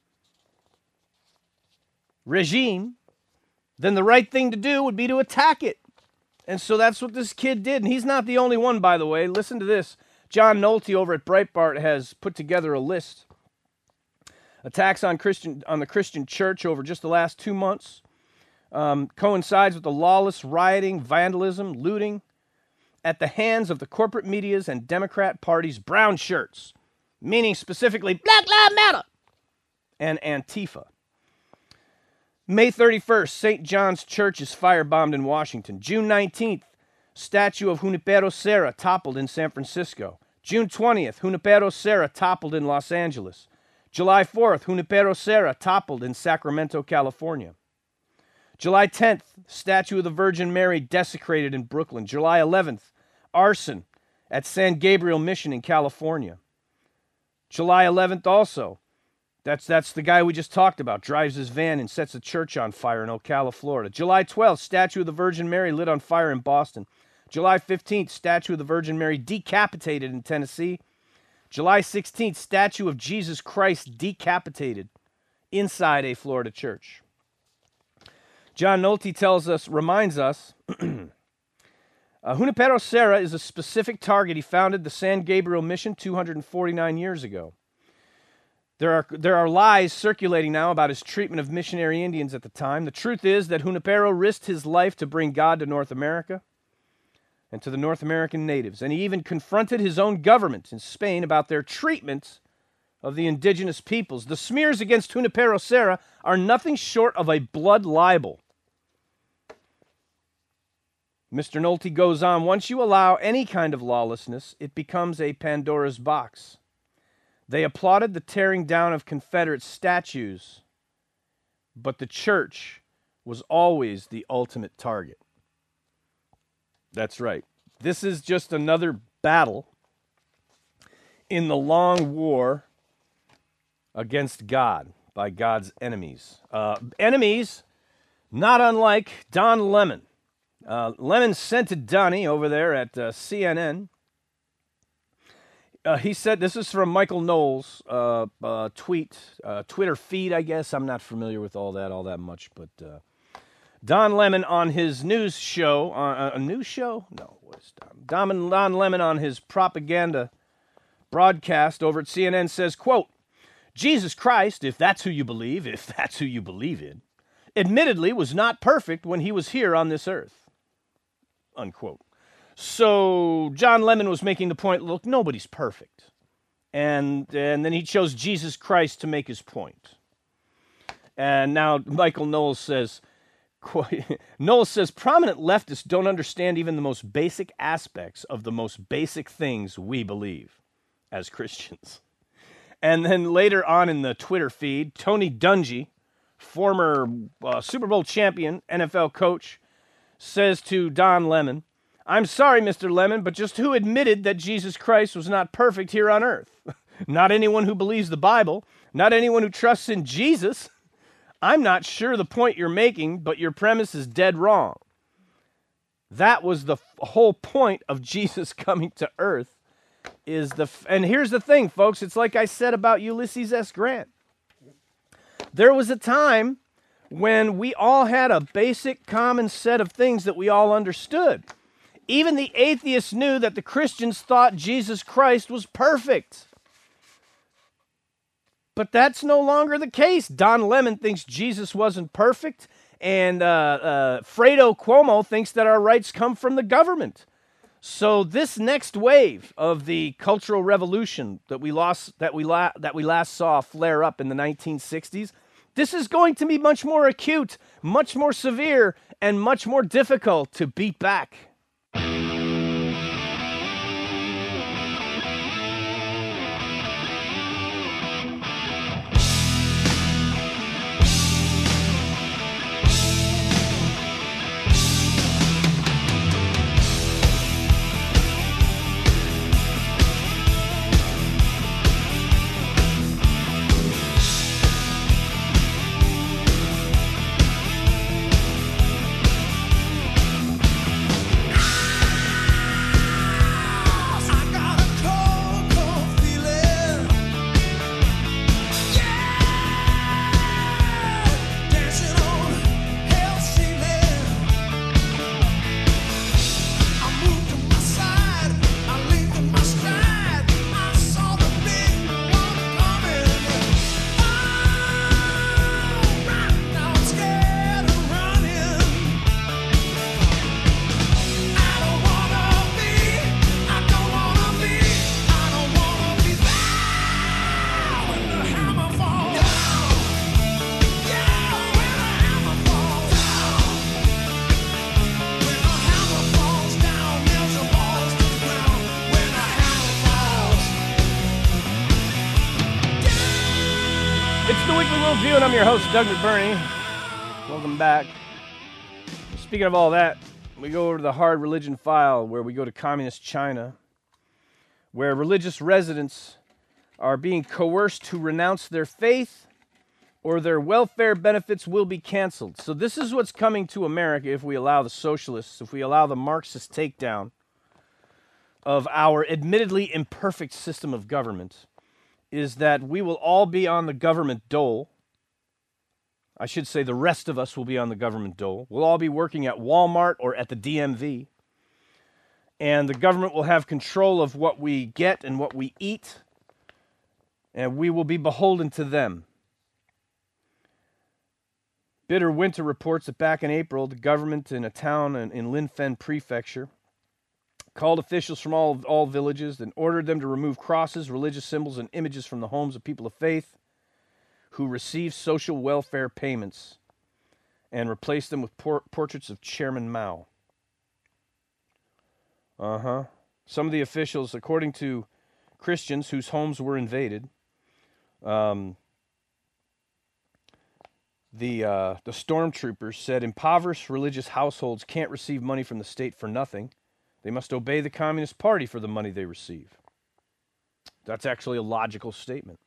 regime, then the right thing to do would be to attack it. And so that's what this kid did. And he's not the only one, by the way. Listen to this. John Nolte over at Breitbart has put together a list. Attacks on the Christian church over just the last 2 months coincides with the lawless rioting, vandalism, looting at the hands of the corporate medias and Democrat Party's brown shirts, meaning specifically Black Lives Matter and Antifa. May 31st, St. John's Church is firebombed in Washington. June 19th, statue of Junipero Serra toppled in San Francisco. June 20th, Junipero Serra toppled in Los Angeles. July 4th, Junipero Serra toppled in Sacramento, California. July 10th, statue of the Virgin Mary desecrated in Brooklyn. July 11th, arson at San Gabriel Mission in California. July 11th also, that's the guy we just talked about, drives his van and sets a church on fire in Ocala, Florida. July 12th, statue of the Virgin Mary lit on fire in Boston. July 15th, statue of the Virgin Mary decapitated in Tennessee. July 16th, statue of Jesus Christ decapitated inside a Florida church. John Nolte reminds us, Junipero Serra is a specific target. He founded the San Gabriel Mission 249 years ago. There are lies circulating now about his treatment of missionary Indians at the time. The truth is that Junipero risked his life to bring God to North America and to the North American natives. And he even confronted his own government in Spain about their treatment of the indigenous peoples. The smears against Junipero Serra are nothing short of a blood libel. Mr. Nolte goes on, once you allow any kind of lawlessness, it becomes a Pandora's box. They applauded the tearing down of Confederate statues, but the church was always the ultimate target. That's right. This is just another battle in the long war against God by God's enemies. Enemies not unlike Don Lemon. Lemon sent to Donnie over there at CNN. He said, this is from Michael Knowles' Twitter feed, I guess. I'm not familiar with all that much, but Don Lemon on his news show, a news show? No, what's Don Lemon on his propaganda broadcast over at CNN says, quote, Jesus Christ, if that's who you believe in, admittedly was not perfect when he was here on this earth, unquote. So John Lemon was making the point, look, nobody's perfect. And then he chose Jesus Christ to make his point. And now Michael Knowles says, prominent leftists don't understand even the most basic aspects of the most basic things we believe as Christians. And then later on in the Twitter feed, Tony Dungy, former Super Bowl champion, NFL coach, says to Don Lemon, I'm sorry, Mr. Lemon, but just who admitted that Jesus Christ was not perfect here on earth? Not anyone who believes the Bible, not anyone who trusts in Jesus. I'm not sure the point you're making, but your premise is dead wrong. That was the whole point of Jesus coming to earth. And here's the thing, folks, it's like I said about Ulysses S. Grant. There was a time when we all had a basic common set of things that we all understood. Even the atheists knew that the Christians thought Jesus Christ was perfect. But that's no longer the case. Don Lemon thinks Jesus wasn't perfect, and Fredo Cuomo thinks that our rights come from the government. So this next wave of the Cultural Revolution that we last saw flare up in the 1960s, this is going to be much more acute, much more severe, and much more difficult to beat back. Worldview, and I'm your host, Doug McBurney. Welcome back. Speaking of all that, we go over to the hard religion file, where we go to communist China, where religious residents are being coerced to renounce their faith or their welfare benefits will be canceled. So this is what's coming to America if we allow the socialists, if we allow the Marxist takedown of our admittedly imperfect system of government, is that we will all be on the government dole. I should say the rest of us will be on the government dole. We'll all be working at Walmart or at the DMV. And the government will have control of what we get and what we eat. And we will be beholden to them. Bitter Winter reports that back in April, the government in a town in Linfen Prefecture called officials from all villages and ordered them to remove crosses, religious symbols, and images from the homes of people of faith who receive social welfare payments and replace them with portraits of Chairman Mao. Some of the officials, according to Christians whose homes were invaded, the stormtroopers said impoverished religious households can't receive money from the state for nothing. They must obey the Communist Party for the money they receive. That's actually a logical statement.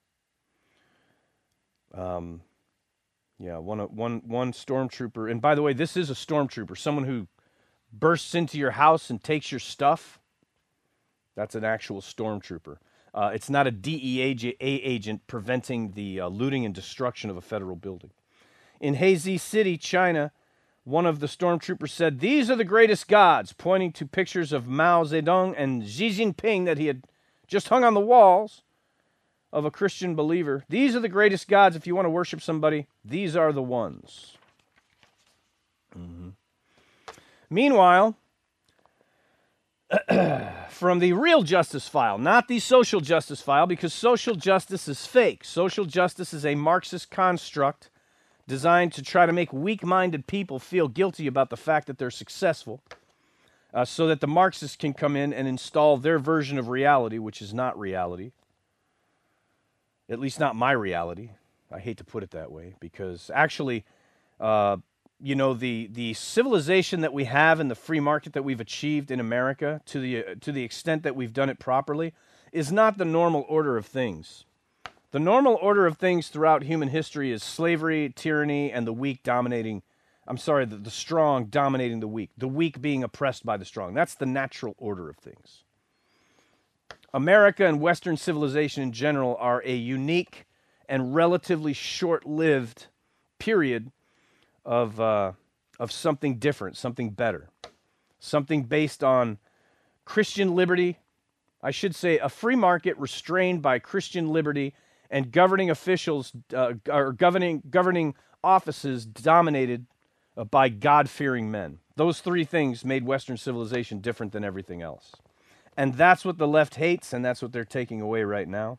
One stormtrooper, and by the way, this is a stormtrooper, someone who bursts into your house and takes your stuff. That's an actual stormtrooper. It's not a DEA agent preventing the looting and destruction of a federal building. In Heizhi City, China, one of the stormtroopers said, "These are the greatest gods," pointing to pictures of Mao Zedong and Xi Jinping that he had just hung on the walls of a Christian believer. "These are the greatest gods. If you want to worship somebody, these are the ones." Meanwhile, from the real justice file, not the social justice file, because social justice is fake. Social justice is a Marxist construct designed to try to make weak-minded people feel guilty about the fact that they're successful, so that the Marxists can come in and install their version of reality, which is not reality. At least not my reality. I hate to put it that way, because actually, the civilization that we have in the free market that we've achieved in America, to the extent that we've done it properly, is not the normal order of things. The normal order of things throughout human history is slavery, tyranny, and the strong dominating the weak being oppressed by the strong. That's the natural order of things. America and Western civilization in general are a unique and relatively short-lived period of something different, something better, something based on Christian liberty. I should say a free market restrained by Christian liberty, and governing officials or governing offices dominated by God-fearing men. Those three things made Western civilization different than everything else. And that's what the left hates, and that's what they're taking away right now.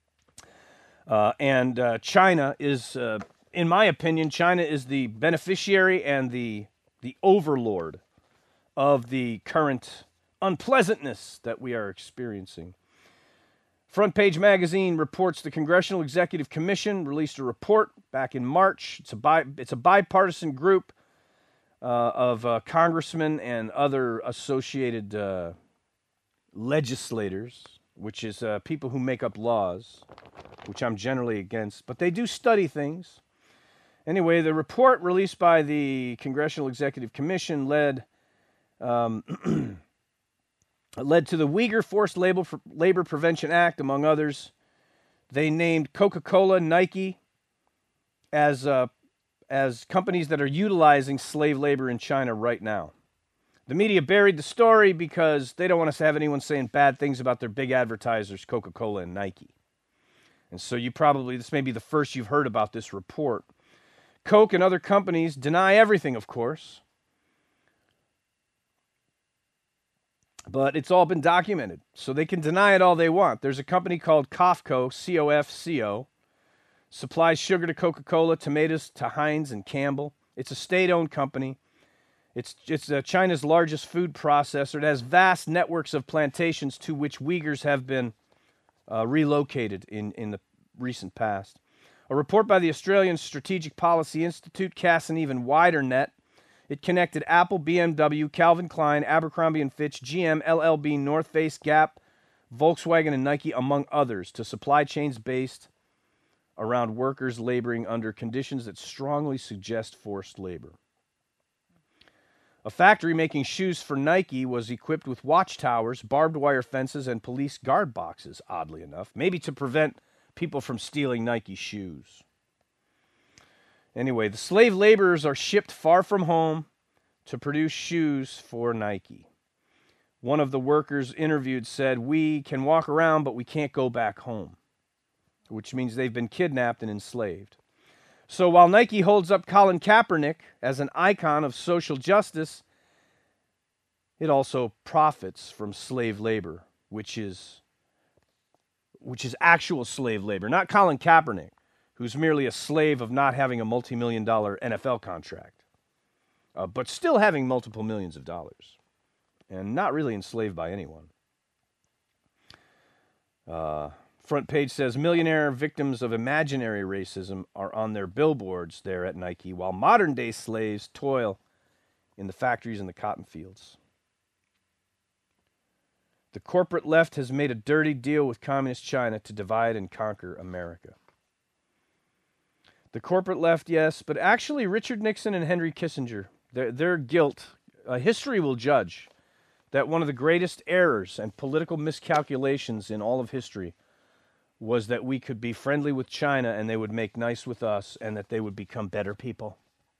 And China is, in my opinion, China is the beneficiary and the overlord of the current unpleasantness that we are experiencing. Front Page Magazine reports the Congressional Executive Commission released a report back in March. It's a bipartisan group of congressmen and other associated legislators, which is people who make up laws, which I'm generally against, but they do study things. Anyway, the report released by the Congressional Executive Commission led to the Uyghur Forced Labor Prevention Act, among others. They named Coca-Cola, Nike as companies that are utilizing slave labor in China right now. The media buried the story because they don't want us to have anyone saying bad things about their big advertisers, Coca-Cola and Nike. And so this may be the first you've heard about this report. Coke and other companies deny everything, of course. But it's all been documented, so they can deny it all they want. There's a company called COFCO, C-O-F-C-O, supplies sugar to Coca-Cola, tomatoes to Heinz and Campbell. It's a state-owned company. It's China's largest food processor. It has vast networks of plantations to which Uyghurs have been relocated in the recent past. A report by the Australian Strategic Policy Institute casts an even wider net. It connected Apple, BMW, Calvin Klein, Abercrombie & Fitch, GM, LLB, North Face, Gap, Volkswagen, and Nike, among others, to supply chains based around workers laboring under conditions that strongly suggest forced labor. A factory making shoes for Nike was equipped with watchtowers, barbed wire fences, and police guard boxes, oddly enough, maybe to prevent people from stealing Nike shoes. Anyway, the slave laborers are shipped far from home to produce shoes for Nike. One of the workers interviewed said, "We can walk around, but we can't go back home," which means they've been kidnapped and enslaved. So while Nike holds up Colin Kaepernick as an icon of social justice, it also profits from slave labor, which is actual slave labor, not Colin Kaepernick, who's merely a slave of not having a multi-million-dollar NFL contract, but still having multiple millions of dollars, and not really enslaved by anyone. Front page says, millionaire victims of imaginary racism are on their billboards there at Nike, while modern-day slaves toil in the factories and the cotton fields. The corporate left has made a dirty deal with communist China to divide and conquer America. The corporate left, yes, but actually Richard Nixon and Henry Kissinger, their guilt, history will judge that one of the greatest errors and political miscalculations in all of history was that we could be friendly with China and they would make nice with us and that they would become better people.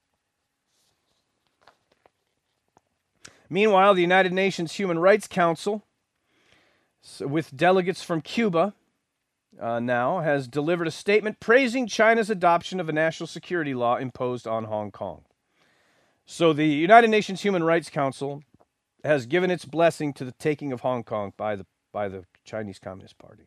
Meanwhile, the United Nations Human Rights Council, with delegates from Cuba, now has delivered a statement praising China's adoption of a national security law imposed on Hong Kong. So the United Nations Human Rights Council has given its blessing to the taking of Hong Kong by the Chinese Communist Party.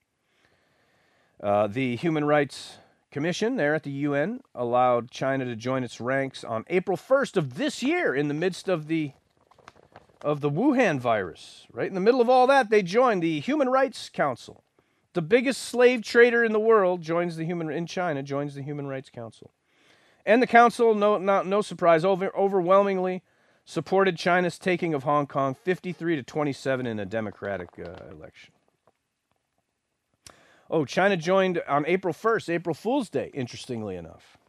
The Human Rights Commission there at the UN allowed China to join its ranks on April 1st of this year in the midst of the Wuhan virus. Right in the middle of all that, they joined the Human Rights Council. The biggest slave trader in the world in China joins the Human Rights Council. And the council, no surprise, overwhelmingly supported China's taking of Hong Kong 53-27 in a democratic election. Oh, China joined on April 1st, April Fool's Day, interestingly enough.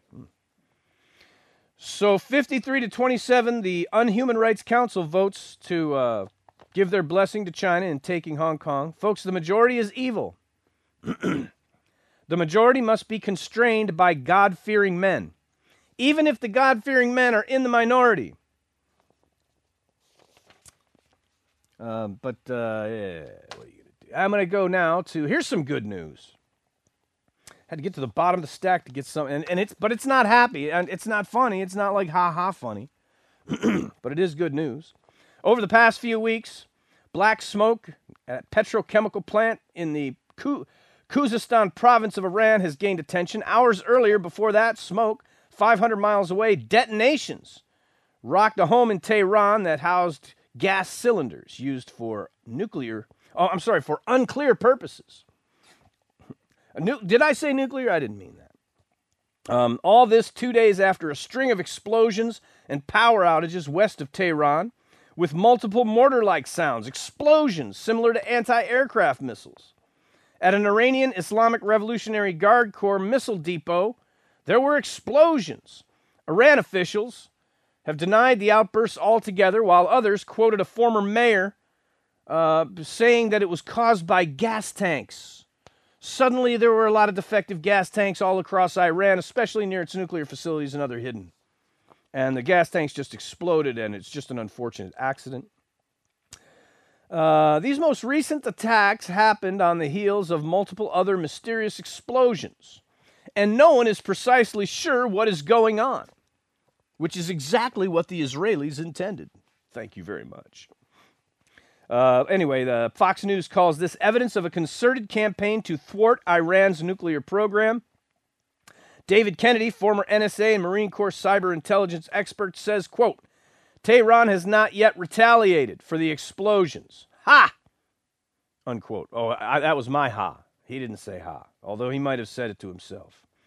So 53-27, the Unhuman Rights Council votes to give their blessing to China in taking Hong Kong. Folks, the majority is evil. The majority must be constrained by God-fearing men, even if the God-fearing men are in the minority. Yeah, what are you going to do? I'm going to go now to, here's some good news. Had to get to the bottom of the stack to get some, but it's not happy, and it's not funny. It's not like ha-ha funny, but it is good news. Over the past few weeks, black smoke at a petrochemical plant in the Khuzestan province of Iran has gained attention. Hours earlier, before that, smoke 500 miles away, detonations rocked a home in Tehran that housed gas cylinders used for for unclear purposes. Did I say nuclear? I didn't mean that. All this 2 days after a string of explosions and power outages west of Tehran, with multiple mortar-like sounds, explosions similar to anti-aircraft missiles. At an Iranian Islamic Revolutionary Guard Corps missile depot, there were explosions. Iran officials have denied the outbursts altogether, while others quoted a former mayor saying that it was caused by gas tanks. Suddenly, there were a lot of defective gas tanks all across Iran, especially near its nuclear facilities and other hidden. And the gas tanks just exploded, and it's just an unfortunate accident. These most recent attacks happened on the heels of multiple other mysterious explosions, and no one is precisely sure what is going on, which is exactly what the Israelis intended. Thank you very much. Anyway, the Fox News calls this evidence of a concerted campaign to thwart Iran's nuclear program. David Kennedy, former NSA and Marine Corps cyber intelligence expert, says, quote, Tehran has not yet retaliated for the explosions. Ha! Unquote. Oh, that was my ha. He didn't say ha, although he might have said it to himself.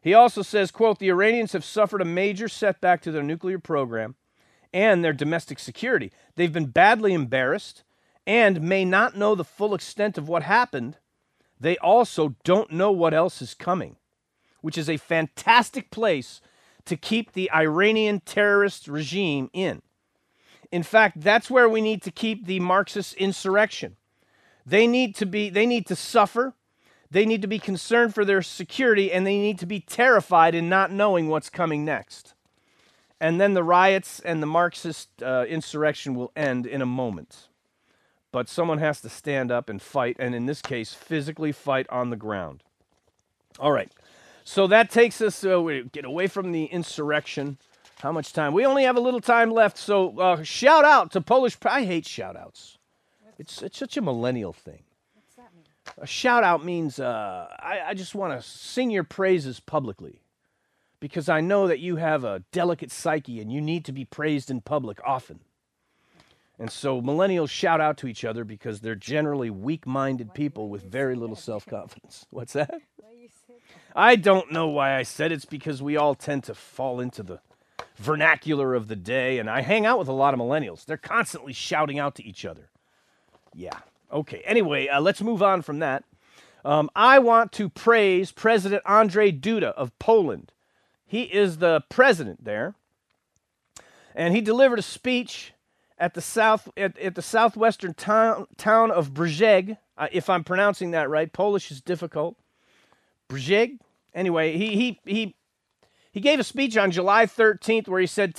He also says, quote, the Iranians have suffered a major setback to their nuclear program and their domestic security. They've been badly embarrassed and may not know the full extent of what happened. They also don't know what else is coming, which is a fantastic place to keep the Iranian terrorist regime in. In fact, that's where we need to keep the Marxist insurrection. They need to suffer. They need to be concerned for their security, and they need to be terrified in not knowing what's coming next. And then the riots and the Marxist insurrection will end in a moment. But someone has to stand up and fight, and in this case, physically fight on the ground. All right. So that takes us, we get away from the insurrection. How much time? We only have a little time left, so shout out to Polish. I hate shout outs. It's such a millennial thing. What's that mean? A shout out means I just want to sing your praises publicly because I know that you have a delicate psyche and you need to be praised in public often. And so millennials shout out to each other because they're generally weak-minded people with very little self-confidence. What's that? Why you said that? I don't know why I said it's because we all tend to fall into the vernacular of the day, and I hang out with a lot of millennials. They're constantly shouting out to each other. Yeah. Okay. Anyway, let's move on from that. I want to praise President Andrzej Duda of Poland. He is the president there, and he delivered a speech at the southwestern town of Brzeg, if I'm pronouncing that right. Polish is difficult. Brzeg. Anyway, he gave a speech on July 13th where he said,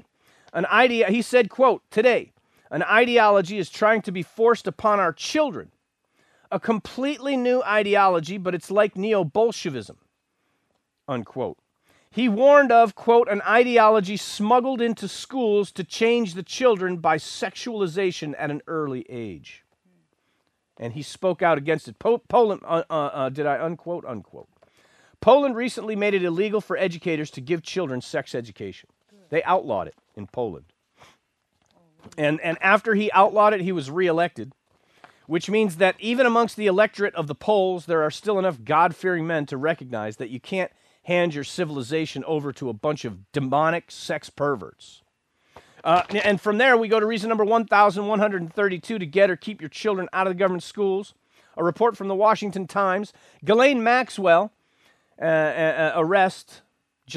he said, quote, today, an ideology is trying to be forced upon our children. A completely new ideology, but it's like neo-Bolshevism, unquote. He warned of, quote, an ideology smuggled into schools to change the children by sexualization at an early age. And he spoke out against it. Poland, did I unquote? Unquote. Poland recently made it illegal for educators to give children sex education. They outlawed it in Poland. And after he outlawed it, he was reelected, which means that even amongst the electorate of the Poles, there are still enough God-fearing men to recognize that you can't hand your civilization over to a bunch of demonic sex perverts. And from there, we go to reason number 1,132 to get or keep your children out of the government schools. A report from the Washington Times. Ghislaine Maxwell's arrest,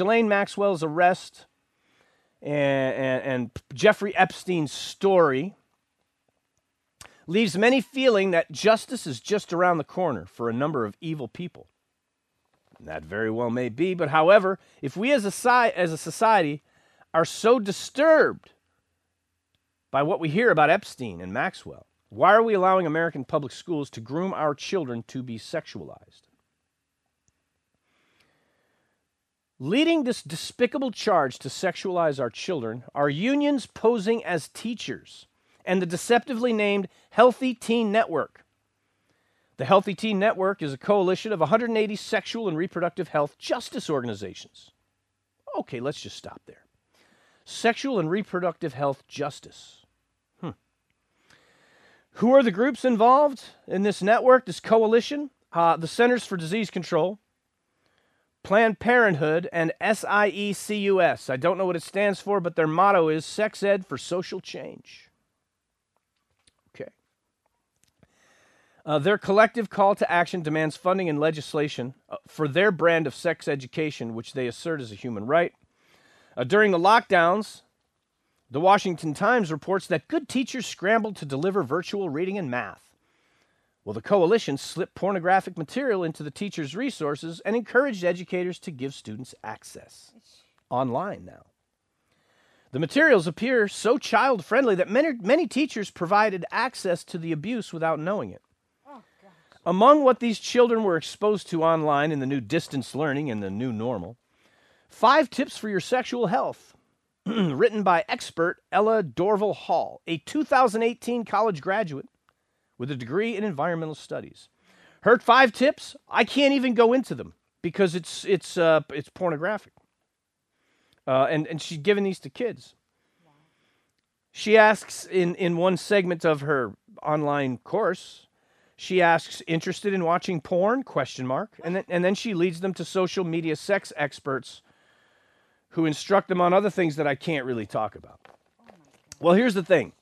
and Jeffrey Epstein's story leaves many feeling that justice is just around the corner for a number of evil people. And that very well may be, but however, if we as a society are so disturbed by what we hear about Epstein and Maxwell, why are we allowing American public schools to groom our children to be sexualized? Leading this despicable charge to sexualize our children are unions posing as teachers and the deceptively named Healthy Teen Network. The Healthy Teen Network is a coalition of 180 sexual and reproductive health justice organizations. Okay, let's just stop there. Sexual and reproductive health justice. Who are the groups involved in this network, this coalition? The Centers for Disease Control, Planned Parenthood, and SIECUS. I don't know what it stands for, but their motto is Sex Ed for Social Change. Okay. Their collective call to action demands funding and legislation for their brand of sex education, which they assert is a human right. During the lockdowns, the Washington Times reports that good teachers scrambled to deliver virtual reading and math. Well, the coalition slipped pornographic material into the teachers' resources and encouraged educators to give students access online now. The materials appear so child-friendly that many teachers provided access to the abuse without knowing it. Oh, gosh. Among what these children were exposed to online in the new distance learning and the new normal, 5 tips for your sexual health, written by expert Ella Dorval Hall, a 2018 college graduate with a degree in environmental studies. Her 5 tips, I can't even go into them because it's pornographic. And she's giving these to kids. Wow. She asks in one segment of her online course, She asks, interested in watching porn? Question mark. And then she leads them to social media sex experts who instruct them on other things that I can't really talk about. Well, here's the thing.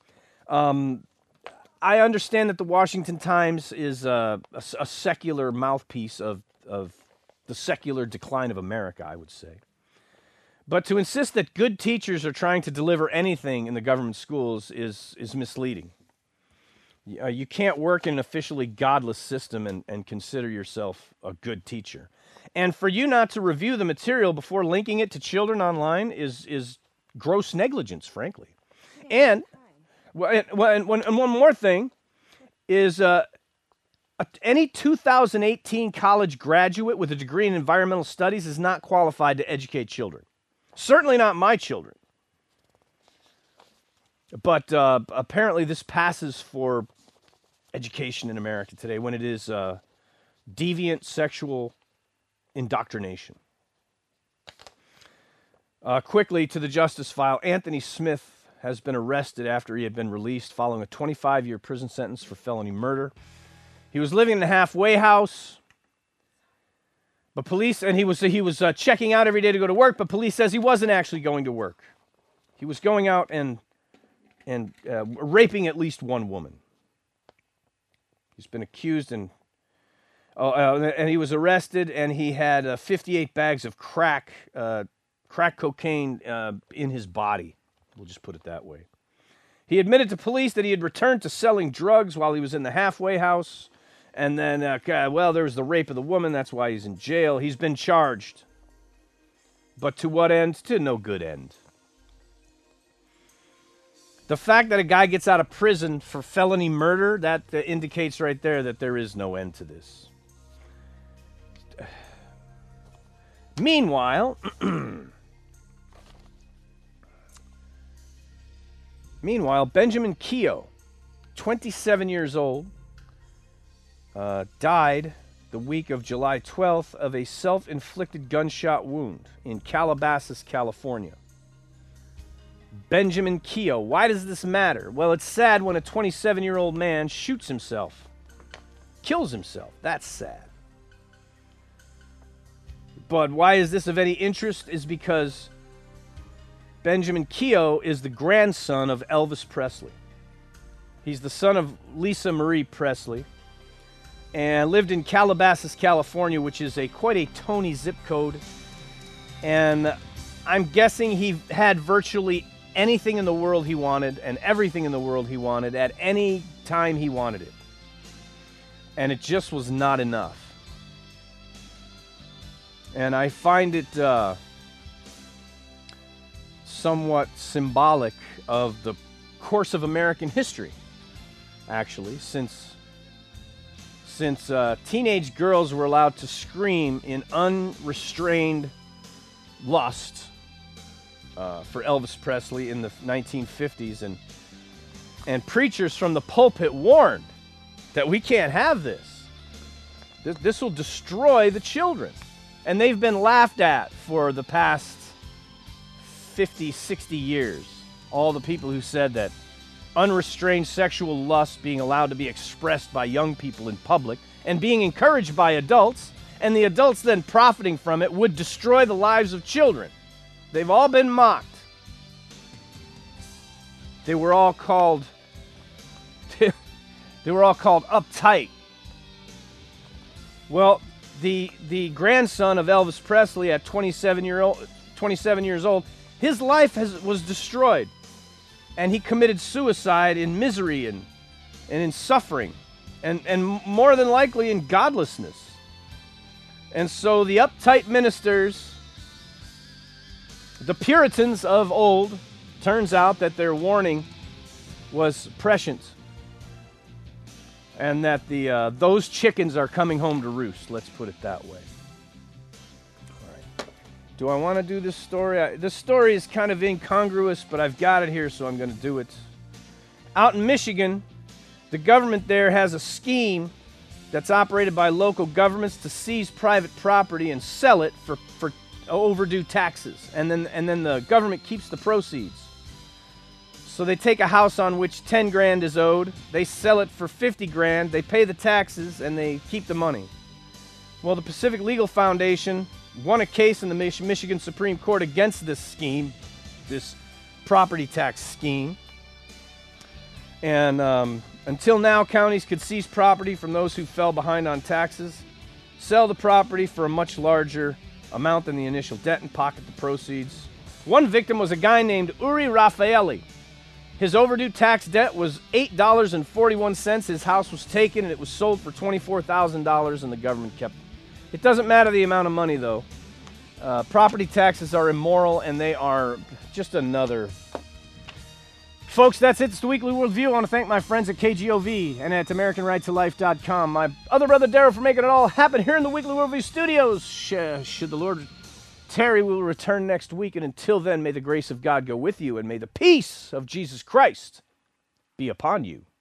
I understand that the Washington Times is a secular mouthpiece of the secular decline of America, I would say. But to insist that good teachers are trying to deliver anything in the government schools is misleading. You can't work in an officially godless system and consider yourself a good teacher. And for you not to review the material before linking it to children online is gross negligence, frankly. And one more thing is any 2018 college graduate with a degree in environmental studies is not qualified to educate children. Certainly not my children. But apparently this passes for education in America today when it is deviant sexual indoctrination. Quickly to the justice file, Anthony Smith has been arrested after he had been released following a 25-year prison sentence for felony murder. He was living in a halfway house, but police, and he was checking out every day to go to work, but police says he wasn't actually going to work. He was going out and raping at least one woman. He's been accused and he was arrested, and he had 58 bags of crack cocaine in his body. We'll just put it that way. He admitted to police that he had returned to selling drugs while he was in the halfway house. And then, there was the rape of the woman. That's why he's in jail. He's been charged. But to what end? To no good end. The fact that a guy gets out of prison for felony murder, that indicates right there that there is no end to this. Meanwhile, Benjamin Keogh, 27 years old, died the week of July 12th of a self-inflicted gunshot wound in Calabasas, California. Benjamin Keogh. Why does this matter? Well, it's sad when a 27-year-old man shoots himself, kills himself. That's sad. But why is this of any interest is because Benjamin Keogh is the grandson of Elvis Presley. He's the son of Lisa Marie Presley and lived in Calabasas, California, which is quite a Tony zip code. And I'm guessing he had virtually anything in the world he wanted and everything in the world he wanted at any time he wanted it. And it just was not enough. And I find it somewhat symbolic of the course of American history, actually, since teenage girls were allowed to scream in unrestrained lust for Elvis Presley in the 1950s, and preachers from the pulpit warned that we can't have this. This will destroy the children. And they've been laughed at for the past 50, 60 years. All the people who said that unrestrained sexual lust being allowed to be expressed by young people in public and being encouraged by adults, and the adults then profiting from it, would destroy the lives of children. They've all been mocked. They were all called uptight. Well, the grandson of Elvis Presley at 27 years old, his life was destroyed. And he committed suicide in misery and in suffering. And more than likely in godlessness. And so the uptight ministers, the Puritans of old, turns out that their warning was prescient. And that those chickens are coming home to roost. Let's put it that way. All right. Do I want to do this story? This story is kind of incongruous, but I've got it here, so I'm going to do it. Out in Michigan, the government there has a scheme that's operated by local governments to seize private property and sell it for overdue taxes. And then the government keeps the proceeds. So they take a house on which 10 grand is owed, they sell it for 50 grand, they pay the taxes, and they keep the money. Well, the Pacific Legal Foundation won a case in the Michigan Supreme Court against this scheme, this property tax scheme. And until now, counties could seize property from those who fell behind on taxes, sell the property for a much larger amount than the initial debt, and pocket the proceeds. One victim was a guy named Uri Raffaelli. His overdue tax debt was $8.41. His house was taken and it was sold for $24,000 and the government kept it. It doesn't matter the amount of money, though. Property taxes are immoral and they are just another. Folks, that's it. It's the Weekly Worldview. I want to thank my friends at KGOV and at AmericanRightToLife.com. My other brother, Daryl, for making it all happen here in the Weekly Worldview studios. Should the Lord tarry, we will return next week. And until then, may the grace of God go with you and may the peace of Jesus Christ be upon you.